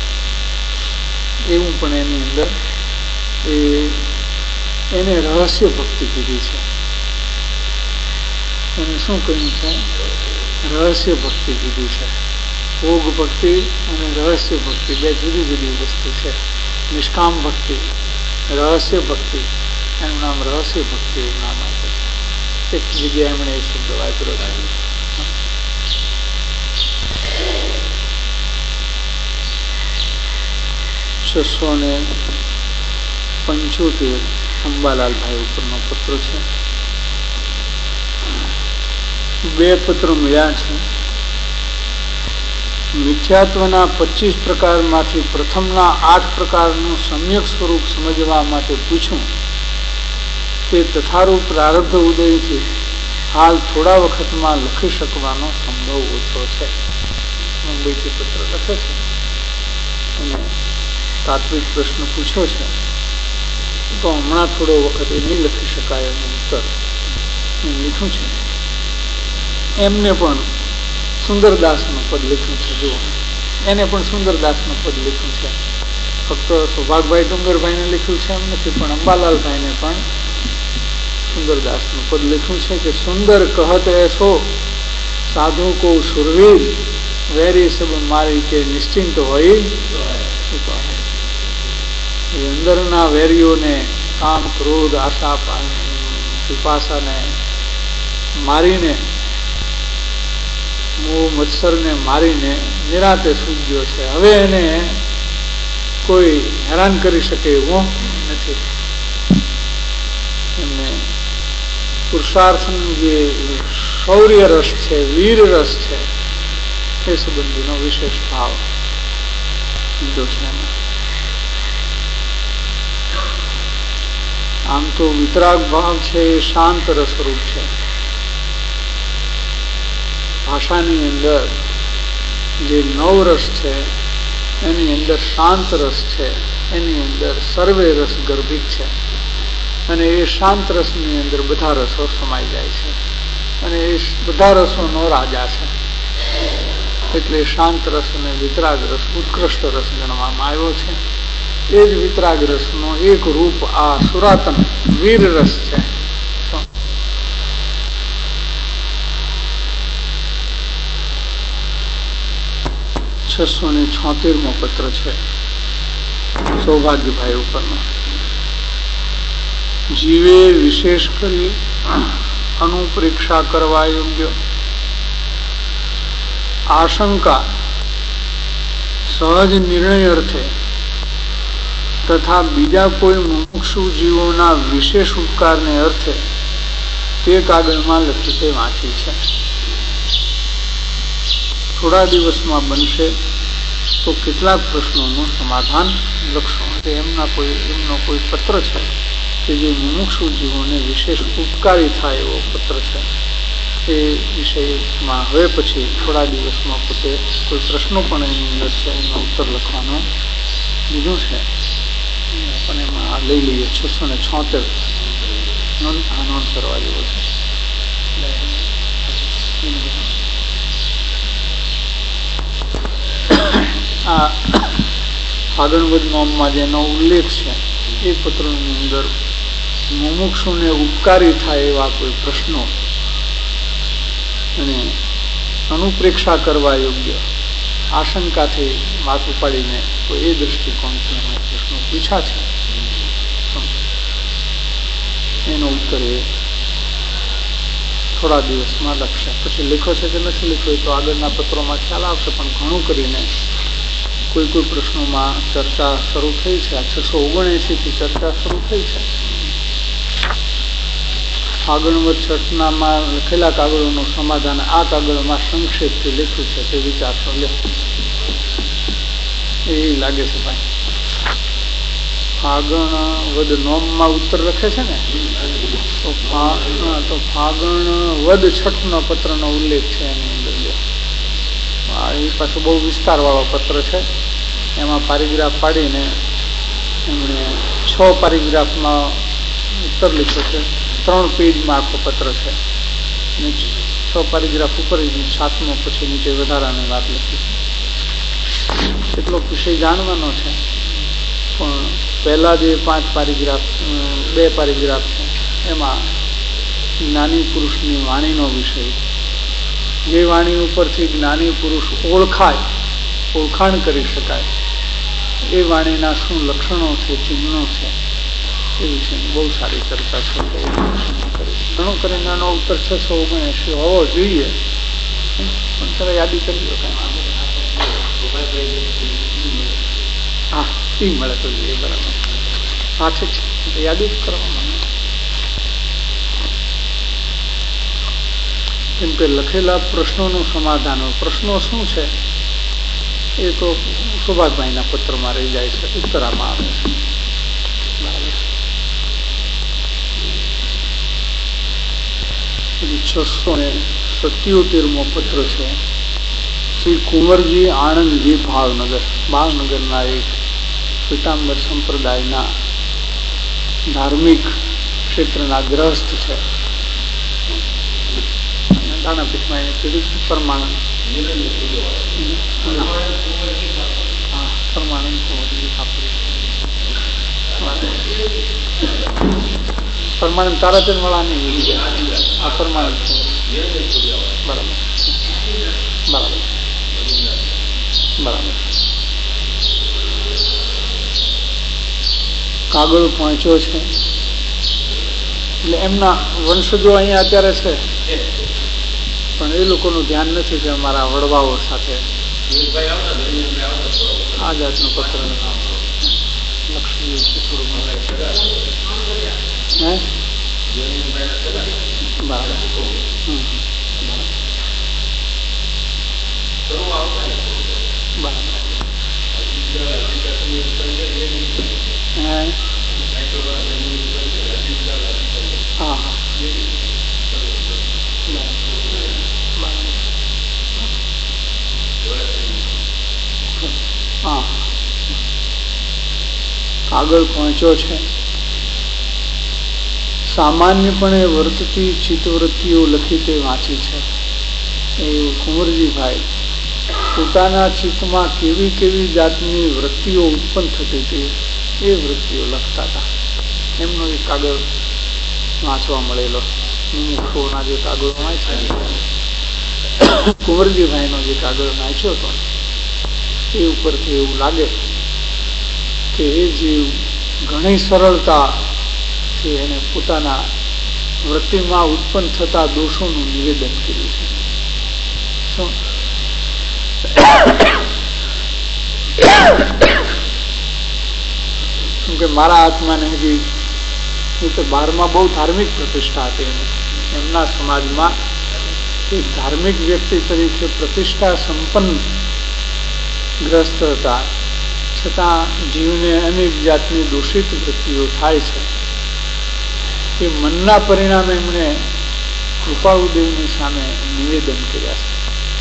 એવું પણ એની અંદર એને રહસ્ય ભક્તિ કીધી છે. એને શું કહ્યું છે? રહસ્ય ભક્તિ કીધી છે. ભોગ ભક્તિ અને રહસ્ય ભક્તિ બે જુદી જુદી વસ્તુ છે. નિષ્કામ ભક્તિ, રહસ્ય ભક્તિ, એનું નામ રહસ્ય ભક્તિ એવું નામ આપે છે. એક જગ્યાએ એમણે એ શબ્દ વાપર્યો છે. 675 અંબાલાલભાઈ ઉપરનો પત્ર છે. બે પત્ર મળ્યા છે. મિથ્યાત્વના 25 પ્રકારમાંથી પ્રથમના 8 પ્રકારનું સમ્યક સ્વરૂપ સમજવા માટે પૂછ્યું. તે તથારૂપ પ્રારબ્ધ ઉદયથી હાલ થોડા વખતમાં લખી શકવાનો સંભવ ઓછો છે. મુંબઈથી પત્ર લખે છે અને તાત્વિક પ્રશ્ન પૂછ્યો છે તો હમણાં થોડો વખત એ નહીં લખી શકાય એનું ઉત્તર લીધું છે. એમને પણ સુંદરદાસનું પદ લખ્યું છે. જુઓ, એને પણ સુંદરદાસનું પદ લખ્યું છે. ફક્ત સૌભાગભાઈ ડુંગરભાઈને લખ્યું છે એમ નથી, પણ અંબાલાલભાઈને પણ સુંદરદાસનું પદ લખ્યું છે કે સુંદર કહત એસો સાધુ કો સુરવીર વેરી સબ મારી કે નિશ્ચિંત હોય. અંદરના વેરીઓને કામ, ક્રોધ, આશા, પીપાસાને મારીને, મોહ મત્સરને મારીને નિરાતે સૂઈ ગયો છે. હવે એને કોઈ હેરાન કરી શકે એવું નથી. એમને પુરુષાર્થનું જે શૌર્ય રસ છે, વીર રસ છે, એ સંબંધીનો વિશેષ ભાવ લીધો છે. આમ તો વિતરાગ ભાવ છે એ શાંત રસરૂપ છે. ભાષાની અંદર જે નવરસ છે એની અંદર શાંત રસ છે, એની અંદર સર્વે રસ ગર્ભિત છે. અને એ શાંત રસની અંદર બધા રસો સમાઈ જાય છે અને એ બધા રસોનો રાજા છે. એટલે શાંત રસ અને વિતરાગ રસ ઉત્કૃષ્ટ રસ ગણવામાં આવ્યો છે. એ જ વિતરાગ રસનો એક રૂપ આ સુરાતન વીર રસ છે. 676મો પત્ર છે સૌભાગ્યભાઈ ઉપરનો. જીવે વિશેષ કરી અનુપરીક્ષા કરવા યોગ્ય આશંકા સહજ નિર્ણય અર્થે તથા બીજા કોઈ મુમુક્ષુ જીવોના વિશેષ ઉપકારને અર્થે તે કાગળમાં લખી તે વાંચી છે. થોડા દિવસમાં બનશે તો કેટલાક પ્રશ્નોનું સમાધાન લખશો. એમનો કોઈ પત્ર છે કે જે મુમુક્ષુ જીવોને વિશેષ ઉપકારી થાય એવો પત્ર છે. એ વિષયમાં હવે પછી થોડા દિવસમાં પોતે કોઈ પ્રશ્નો પણ એની અંદર છે, એનો ઉત્તર લખવાનો બીજું છે. પણ એમાં આ લઈ લઈએ 676 નોંધ કરવા જેવો છે. આ ફાગણ વદ નોમમાં જેનો ઉલ્લેખ છે એ પત્રની અંદર મુમુક્ષુને ઉપકારી થાય એવા કોઈ પ્રશ્નો અને અનુપ્રેક્ષા કરવા યોગ્ય આશંકાથી વાત ઉપાડીને તો એ દ્રષ્ટિકોણથી અમે પ્રશ્નો પૂછ્યા છે. એનો ઉત્તર એ થોડા દિવસમાં લખશે. પછી લખ્યો છે કે નથી લખ્યો તો આગળના પત્રોમાં ખ્યાલ આવશે, પણ ઘણું કરીને કોઈ કોઈ પ્રશ્નોમાં ચર્ચા શરૂ થઈ છે. આ 679 થી ચર્ચા શરૂ થઈ છે. આગળવત છટનામાં લખેલા કાગળોનું સમાધાન આ કાગળમાં સંક્ષેપથી લખ્યું છે તે વિચારશો લે એ લાગે છે ભાઈ. ફાગણ વદ નોમમાં ઉત્તર લખે છે ને, તો ફાગણ વદ છઠનો પત્રનો ઉલ્લેખ છે એની અંદર. એ પાછો બહુ વિસ્તાર વાળો પત્ર છે. એમાં પારીગ્રાફ પાડીને એમણે 6 પારીગ્રાફમાં ઉત્તર લખ્યો છે. 3 પેજમાં આખો પત્ર છે. 6 પારીગ્રાફ ઉપર 7મો પછી નીચે વધારાની વાત લખી છે. એટલો વિષય જાણવાનો છે. પણ પહેલા જે 5 પારીગ્રાફ 2 પારીગ્રાફ છે એમાં જ્ઞાની પુરુષની વાણીનો વિષય, જે વાણી ઉપરથી જ્ઞાની પુરુષ ઓળખાય, ઓળખાણ કરી શકાય, એ વાણીના શું લક્ષણો છે, ચિહ્નો છે, એ વિશેની બહુ સારી ચર્ચા છે. ઘણો કરીને આનો ઉત્તર 679 હોવો જોઈએ, પણ તમે યાદી કરી લો કઈ. હા, એ મળે તો જોઈએ. બરાબર. હા, ઠીક છે. યાદી જ કરવામાં કેમ કે લખેલા પ્રશ્નોનું સમાધાન હોય. પ્રશ્નો શું છે એ તો સુભાષભાઈના પત્રમાં રહી જાય છે, ઉત્તરામાં આવે છે. બરાબર. 677મો પત્ર છે. શ્રી કુંવરજી આણંદજી ભાવનગરના એક પીતાંબર સંપ્રદાયના ધાર્મિક ક્ષેત્રના ગ્રસ્ત છે. દાણાપીઠમાં એને કીધું પરમાનંદ પરમાનંદ તારાચંદ વાળા નહીં, આ પરમાનંદ. બરાબર બરાબર બરાબર. કાગળ પહોંચ્યો છે એટલે એમના વંશજો અહીંયા અત્યારે છે, પણ એ લોકોનું ધ્યાન નથી કે અમારા વડવાઓ સાથે આ જાતનું પત્ર લક્ષ્મી થોડું બરાબર. હા હા. હા, કાગળ પહોંચ્યો છે. સામાન્યપણે વર્તતી ચિત્તવૃત્તિઓ લખી તે વાંચી છે. એ કુંવરજીભાઈ પોતાના ચિત્તમાં કેવી કેવી જાતની વૃત્તિઓ ઉત્પન્ન થતી હતી એ વૃત્તિઓ લખતા હતા. એમનો એક કાગળ વાંચવા મળેલો, મુમુક્ષુઓના જે કાગળો વાંચ્યા, કુંવરજીભાઈનો જે કાગળ વાંચ્યો હતો એ ઉપરથી એવું લાગે કે એ જીવ ઘણી સરળતાથી એને પોતાના વૃત્તિમાં ઉત્પન્ન થતા દોષોનું નિવેદન કર્યું છે. શું કે મારા આત્માને હજી તો 12માં બહુ ધાર્મિક પ્રતિષ્ઠા હતી. એમના સમાજમાં એક ધાર્મિક વ્યક્તિ તરીકે પ્રતિષ્ઠા સંપન્ન ગ્રસ્ત હતા, છતાં જીવને અનેક જાતની દૂષિત વૃત્તિઓ થાય છે. એ મનના પરિણામે એમણે કૃપાળુદેવની સામે નિવેદન કર્યા છે.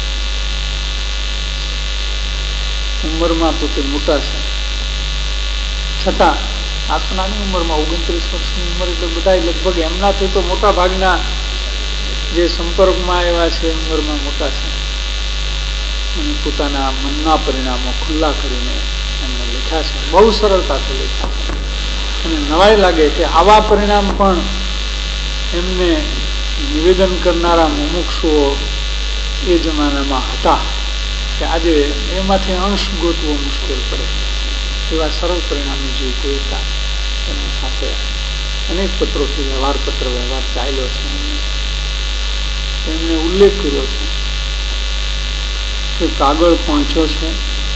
ઉંમરમાં પોતે મોટા છે, છતાં આત્માની ઉંમરમાં 29 વર્ષની ઉંમર એટલે બધા લગભગ એમનાથી તો મોટા ભાગના જે સંપર્કમાં આવ્યા છે ઉંમરમાં મોટા છે, અને પોતાના મનના પરિણામો ખુલ્લા કરીને એમને લખ્યા છે. બહુ સરળતાથી લખ્યા. અને નવાઈ લાગે કે આવા પરિણામ પણ એમને નિવેદન કરનારા મુમુક્ષુઓ એ જમાનામાં હતા કે આજે એમાંથી અંશ ગોતવો મુશ્કેલ પડે. એવા સરળ પરિણામી જીવ કોઈ હતા. એની સાથે અનેક પત્રોથી વ્યવહાર ચાલ્યો છે. એમણે ઉલ્લેખ કર્યો છે કે કાગળ પહોંચ્યો છે,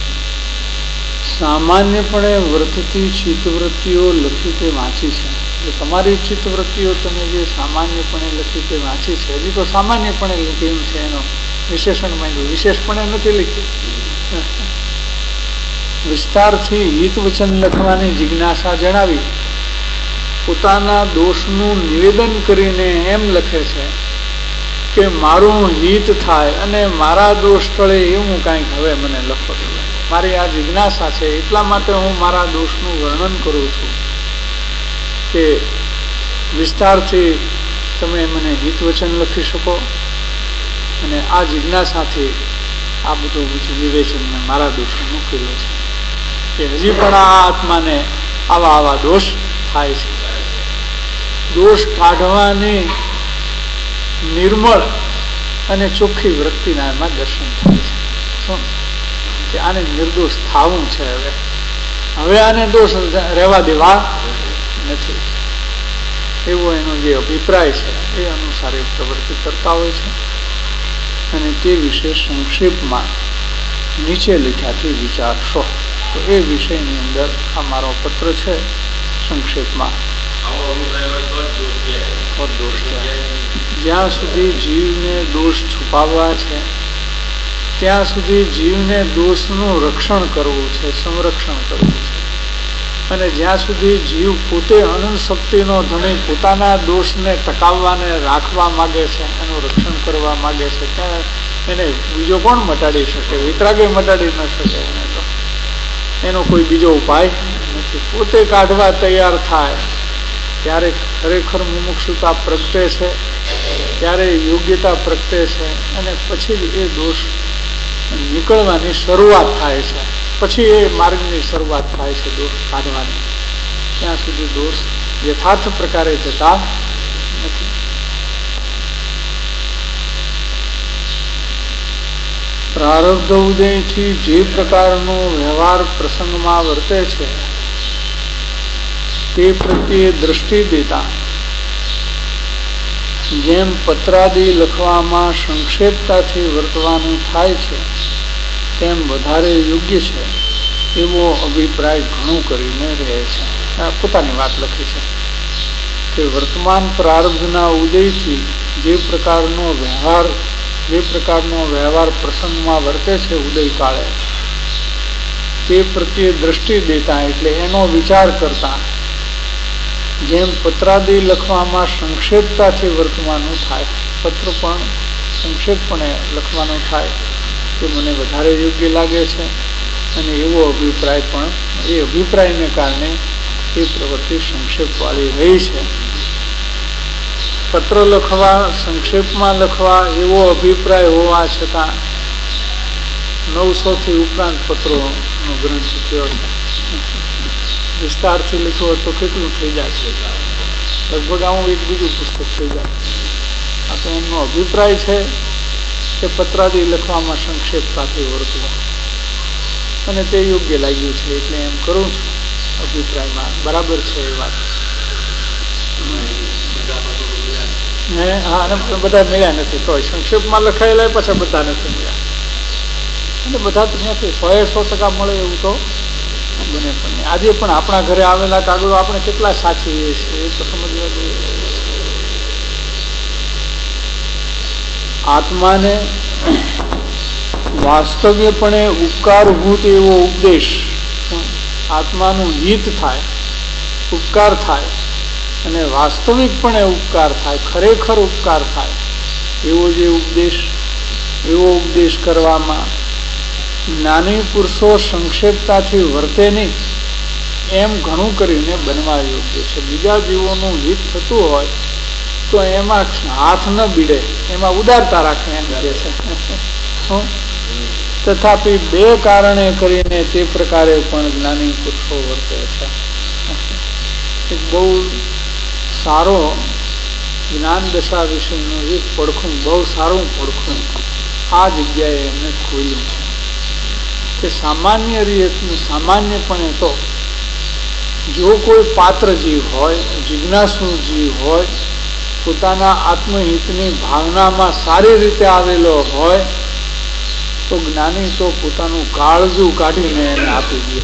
સામાન્યપણે વર્તતી ચિત્તવૃત્તિઓ લખી તે વાંચી છે. તમારી ચિત્તવૃત્તિઓ તમે જે સામાન્યપણે લખી તે વાંચી છે, હજી તો સામાન્યપણે લખ્યું છે, એનો વિશેષણ માંડ્યું, વિશેષપણે નથી લખ્યું. વિસ્તારથી હિત વચન લખવાની જિજ્ઞાસા જણાવી પોતાના દોષનું નિવેદન કરીને એમ લખે છે કે મારું હિત થાય અને મારા દોષ ટળે એવું કાંઈક હવે મને લખો. મારી આ જિજ્ઞાસા છે, એટલા માટે હું મારા દોષનું વર્ણન કરું છું કે વિસ્તારથી તમે મને હિત વચન લખી શકો. અને આ જિજ્ઞાસાથી આ બધું વિવેચન મેં મારા દોષને મૂકેલો છે કે હજી પણ આ આત્માને આવા દોષ થાય છે. દોષ કાઢવાની નિર્મળ અને ચોખ્ખી વૃત્તિના એમાં દર્શન થાય છે. શું કે આને નિર્દોષ થવું છે, હવે આને દોષ રહેવા દેવા નથી, એવો એનો જે અભિપ્રાય છે એ અનુસાર એ પ્રવૃત્તિ કરતા હોય છે. અને તે વિશે સંક્ષેપમાં નીચે લખ્યાથી વિચારશો. તો એ વિષયની અંદર આ મારો પત્ર છે. સંક્ષેપમાં જ્યાં સુધી જીવને દોષ છુપાવવા છે ત્યાં સુધી જીવને દોષનું રક્ષણ કરવું છે, સંરક્ષણ કરવું છે. અને જ્યાં સુધી જીવ પોતે અનંત શક્તિનો ધણી પોતાના દોષને ટકાવવાને રાખવા માંગે છે, એનું રક્ષણ કરવા માંગે છે, ત્યાં એને બીજો કોણ મટાડી શકે? વિતરાગે મટાડી ન શકે. એને તો એનો કોઈ બીજો ઉપાય નથી. પોતે કાઢવા તૈયાર થાય ત્યારે ખરેખર મુમુક્ષુતા પ્રગટે છે, ત્યારે યોગ્યતા પ્રગટે છે. અને પછી જ એ દોષ નીકળવાની શરૂઆત થાય છે. પછી એ માર્ગની શરૂઆત થાય છે દોષ કાઢવાની. ત્યાં સુધી દોષ યથાર્થ પ્રકારે જતા નથી. પ્રારબ્ધ ઉદયથી જે પ્રકારનો વ્યવહાર પ્રસંગમાં વર્તે છે તે પ્રત્યે દ્રષ્ટિ દેતા જેમ પત્રાદિ લખવામાં સંક્ષેપતાથી વર્તવાનું થાય છે તેમ વધારે યોગ્ય છે એવો અભિપ્રાય ઘણું કરીને રહે છે. પોતાની વાત લખી છે કે વર્તમાન પ્રારબ્ધના ઉદયથી જે પ્રકારનો વ્યવહાર પ્રસંગમાં વર્તે છે ઉદયકાળે તે પ્રત્યે દ્રષ્ટિ દેતા એટલે એનો વિચાર કરતા જેમ પત્રાદિ લખવામાં સંક્ષેપતાથી વર્તવાનું થાય, પત્ર પણ સંક્ષેપપણે લખવાનું થાય તે મને વધારે યોગ્ય લાગે છે. અને એવો અભિપ્રાય પણ એ અભિપ્રાયને કારણે એ પ્રવૃત્તિ સંક્ષેપવાળી રહી છે. પત્ર લખવા, સંક્ષેપમાં લખવા એવો અભિપ્રાય હોવા છતાં 900 થી ઉપરાંત પત્રોનો ગ્રંથ થયો છે. વિસ્તારથી લખ્યો તો કેટલું થઈ જાય? લગભગ આવું એક બીજું પુસ્તક થઈ જાય. આ તો એમનો અભિપ્રાય છે કે પત્રાદિ લખવામાં સંક્ષેપતાથી વર્તવું, અને તે યોગ્ય લાગ્યું છે એટલે એમ કરું છું. અભિપ્રાયમાં બરાબર છે એ વાત. હા, અને બધા મળ્યા નથી. તો સંક્ષેપમાં લખાયેલા પાછા બધા નથી મળ્યા. અને બધા તો ત્યાંથી 100% મળે એવું તો બને પણ. આજે પણ આપણા ઘરે આવેલા કાગળો આપણે કેટલા સાચવીએ છીએ એ તો સમજવા જોઈએ. આત્માને વાસ્તવ્યપણે ઉપકારભૂત એવો ઉપદેશ, આત્માનું હિત થાય, ઉપકાર થાય અને વાસ્તવિકપણે ઉપકાર થાય, ખરેખર ઉપકાર થાય એવો જે ઉપદેશ કરવામાં જ્ઞાની પુરુષો સંક્ષેપતાથી વર્તે નહીં એમ ઘણું કરીને બનવા યોગ્ય છે. બીજા જીવોનું હિત થતું હોય તો એમાં હાથ ન બીડે, એમાં ઉદારતા રાખે એમ કે છે. તથાપી બે કારણે કરીને તે પ્રકારે પણ જ્ઞાની પુરુષો વર્તે છે. એક બહુ સારો જ્ઞાન દશા વિશેનું એક પડખું, બહુ સારું પડખું આ જગ્યાએ એમને ખોલ્યું છે કે સામાન્ય રીતે, સામાન્યપણે તો જો કોઈ પાત્ર જીવ હોય, જિજ્ઞાસુ જીવ હોય, પોતાના આત્મહિતની ભાવનામાં સારી રીતે આવેલો હોય તો જ્ઞાની તો પોતાનું કાળજું કાઢીને એને આપી દે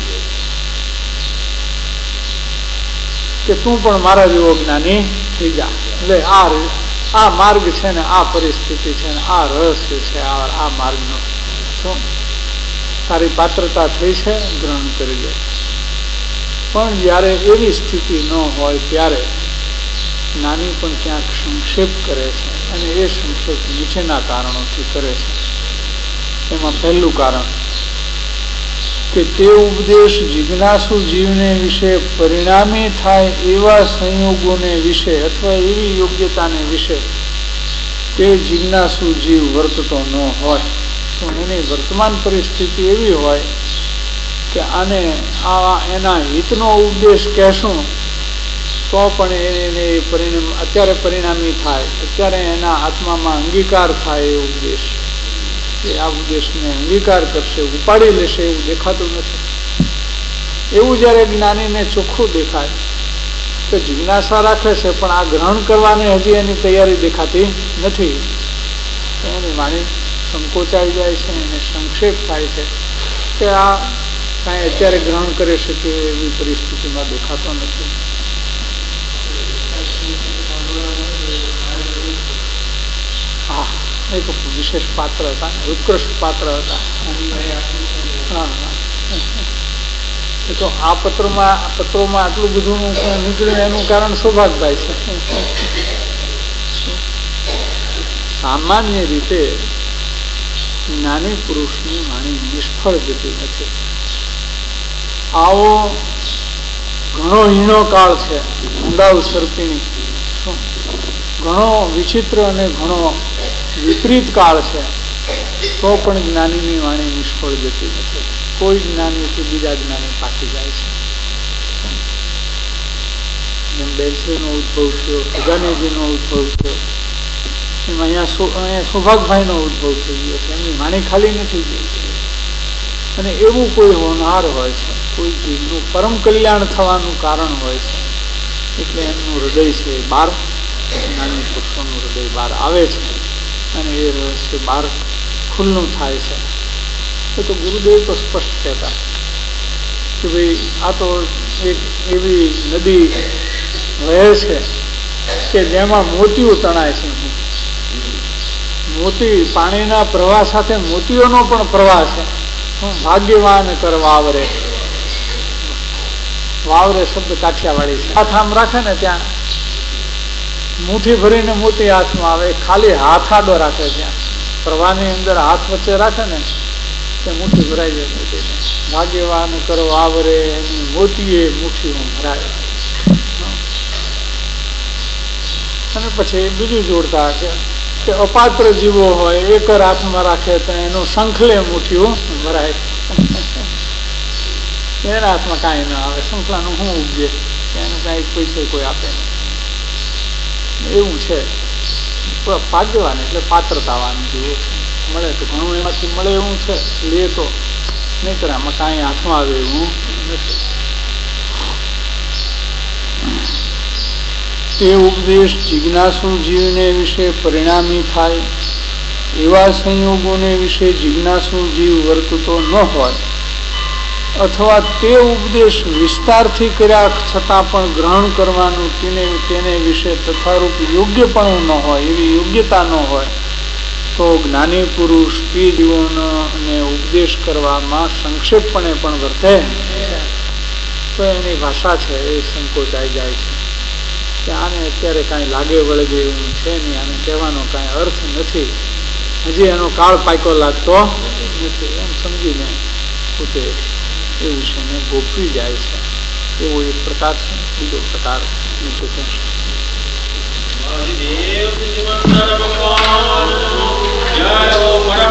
કે તું પણ મારા જેવો જ્ઞાની થઈ જા. એટલે આ માર્ગ છે ને, આ પરિસ્થિતિ છે ને, આ રહસ્ય છે આ માર્ગનો, શું તારી પાત્રતા થઈ છે, ગ્રહણ કરી લે. પણ જયારે એવી સ્થિતિ ન હોય ત્યારે જ્ઞાની પણ ક્યાંક સંક્ષેપ કરે છે, અને એ સંક્ષેપ નીચેના કારણોથી કરે છે. એમાં પહેલું કારણ કે તે ઉપદેશ જિજ્ઞાસુ જીવને વિશે પરિણામી થાય એવા સંયોગોને વિશે અથવા એવી યોગ્યતાને વિશે તે જિજ્ઞાસુ જીવ વર્તતો ન હોય તો એની વર્તમાન પરિસ્થિતિ એવી હોય કે આને એના હિતનો ઉપદેશ કહેશું તો પણ એને પરિણામ અત્યારે પરિણામી થાય, અત્યારે એના આત્મામાં અંગીકાર થાય એ ઉપદેશ, એ આ ઉપદેશને અંગીકાર કરશે, ઉપાડી લેશે એવું દેખાતું નથી. એવું જયારે જ્ઞાનીને ચોખ્ખું દેખાય તો જિજ્ઞાસા રાખે છે પણ આ ગ્રહણ કરવાની હજી એની તૈયારી દેખાતી નથી, તો એની વાણી સંકોચાઈ જાય છે, એને સંક્ષેપ થાય છે કે આ કાંઈ અત્યારે ગ્રહણ કરી શકે એવી પરિસ્થિતિમાં દેખાતો નથી. હા, એક વિશેષ પાત્ર હતા, ઉત્કૃષ્ટ પાત્ર હતા. હા, તો આ પત્રોમાં આટલું બધું નીકળ્યું એનું કારણ સૌભાગભાઈ છે. સામાન્ય રીતે જ્ઞાની પુરુષની વાણી નિષ્ફળ જતી નથી. આવો ઘણો હીણો કાળ છે, ઊંડાઉ સર્પિણી, ઘણો વિચિત્ર અને ઘણો વિપરીત કાળ છે, તો પણ જ્ઞાનીની વાણી નિષ્ફળ જતી નથી. કોઈ જ્ઞાનીથી બીજા જ્ઞાની પાકી જાય છે. જેમ બેલશ્રીનો ઉદ્ભવ થયો, સગાનેજીનો ઉદ્ભવ થયો, એમ અહીંયા સૌભાગભાઈનો ઉદ્ભવ થઈ ગયો છે. એમની વાણી ખાલી નથી ગઈ. અને એવું કોઈ હોનાર હોય છે, કોઈ જીવનું પરમ કલ્યાણ થવાનું કારણ હોય છે, એટલે એમનું હૃદય છે બહાર, જ્ઞાની પુરુષોનું હૃદય બહાર આવે છે અને એ રહસ્ય બહાર ખુલ્લું થાય છે. તો ગુરુદેવ તો સ્પષ્ટ કહેતા કે ભાઈ આ તો એક એવી નદી વહે છે કે જેમાં મોતીઓ તણાય છે. મોતી, પાણીના પ્રવાહ સાથે મોતીઓનો પણ પ્રવાહ છે. ભાગ્યવાન કર વાવરે, વાવરે શબ્દ કાઠિયાવાડી છે. હાથ આમ રાખે ને ત્યાં મુઠ્ઠી ભરીને મોતી હાથમાં આવે, ખાલી હાથ આડો રાખે, ત્યાં પ્રવાહની અંદર હાથ વચ્ચે રાખે ને ત્યાં મુઠ્ઠી ભરાઈ જાય મોતી. ભાગ્યવાન કર વાવરે, એની મોતીએ મુઠ્ઠી ભરાય. અને પછી બીજું જોડતા કે અપાત્ર જીવો હોય એક હાથમાં રાખે તો એનું શંખલે મુઠ્ઠીઓ ભરાય. એના હાથમાં કાંઈ ના આવે, શંખલાનું શું ઉપજે, એને કાંઈ પૈસે કોઈ આપે નહીં. એવું છે. ભાગ્યવાન એટલે પાત્રતાવાન જીવો મળે તો ઘણું એમાંથી મળે એવું છે, લે તો નહીં કરે, આમાં કાંઈ હાથમાં આવે એવું નથી. તે ઉપદેશ જિજ્ઞાસુ જીવને વિશે પરિણામી થાય એવા સંયોગોને વિશે જિજ્ઞાસુ જીવ વર્તતો ન હોય, અથવા તે ઉપદેશ વિસ્તારથી કર્યા છતાં પણ ગ્રહણ કરવાનું તેને વિશે તથારૂપ યોગ્યપણું ન હોય, એવી યોગ્યતા ન હોય, તો જ્ઞાની પુરુષ તે જીવોને ઉપદેશ કરવામાં સંક્ષેપપણે પણ વર્તે તો એની ભાષા છે એ સંકોચાઈ જાય છે કે આને અત્યારે કાંઈ લાગે વળગે એવું છે નહીં, આને કહેવાનો કાંઈ અર્થ નથી, હજી એનો કાળ પાક્યો લાગતો નથી, એમ સમજીને પોતે એ વિષયને ગોપવી જાય છે. એવો એક પ્રકાર છે. બીજો પ્રકાર નીચે છે.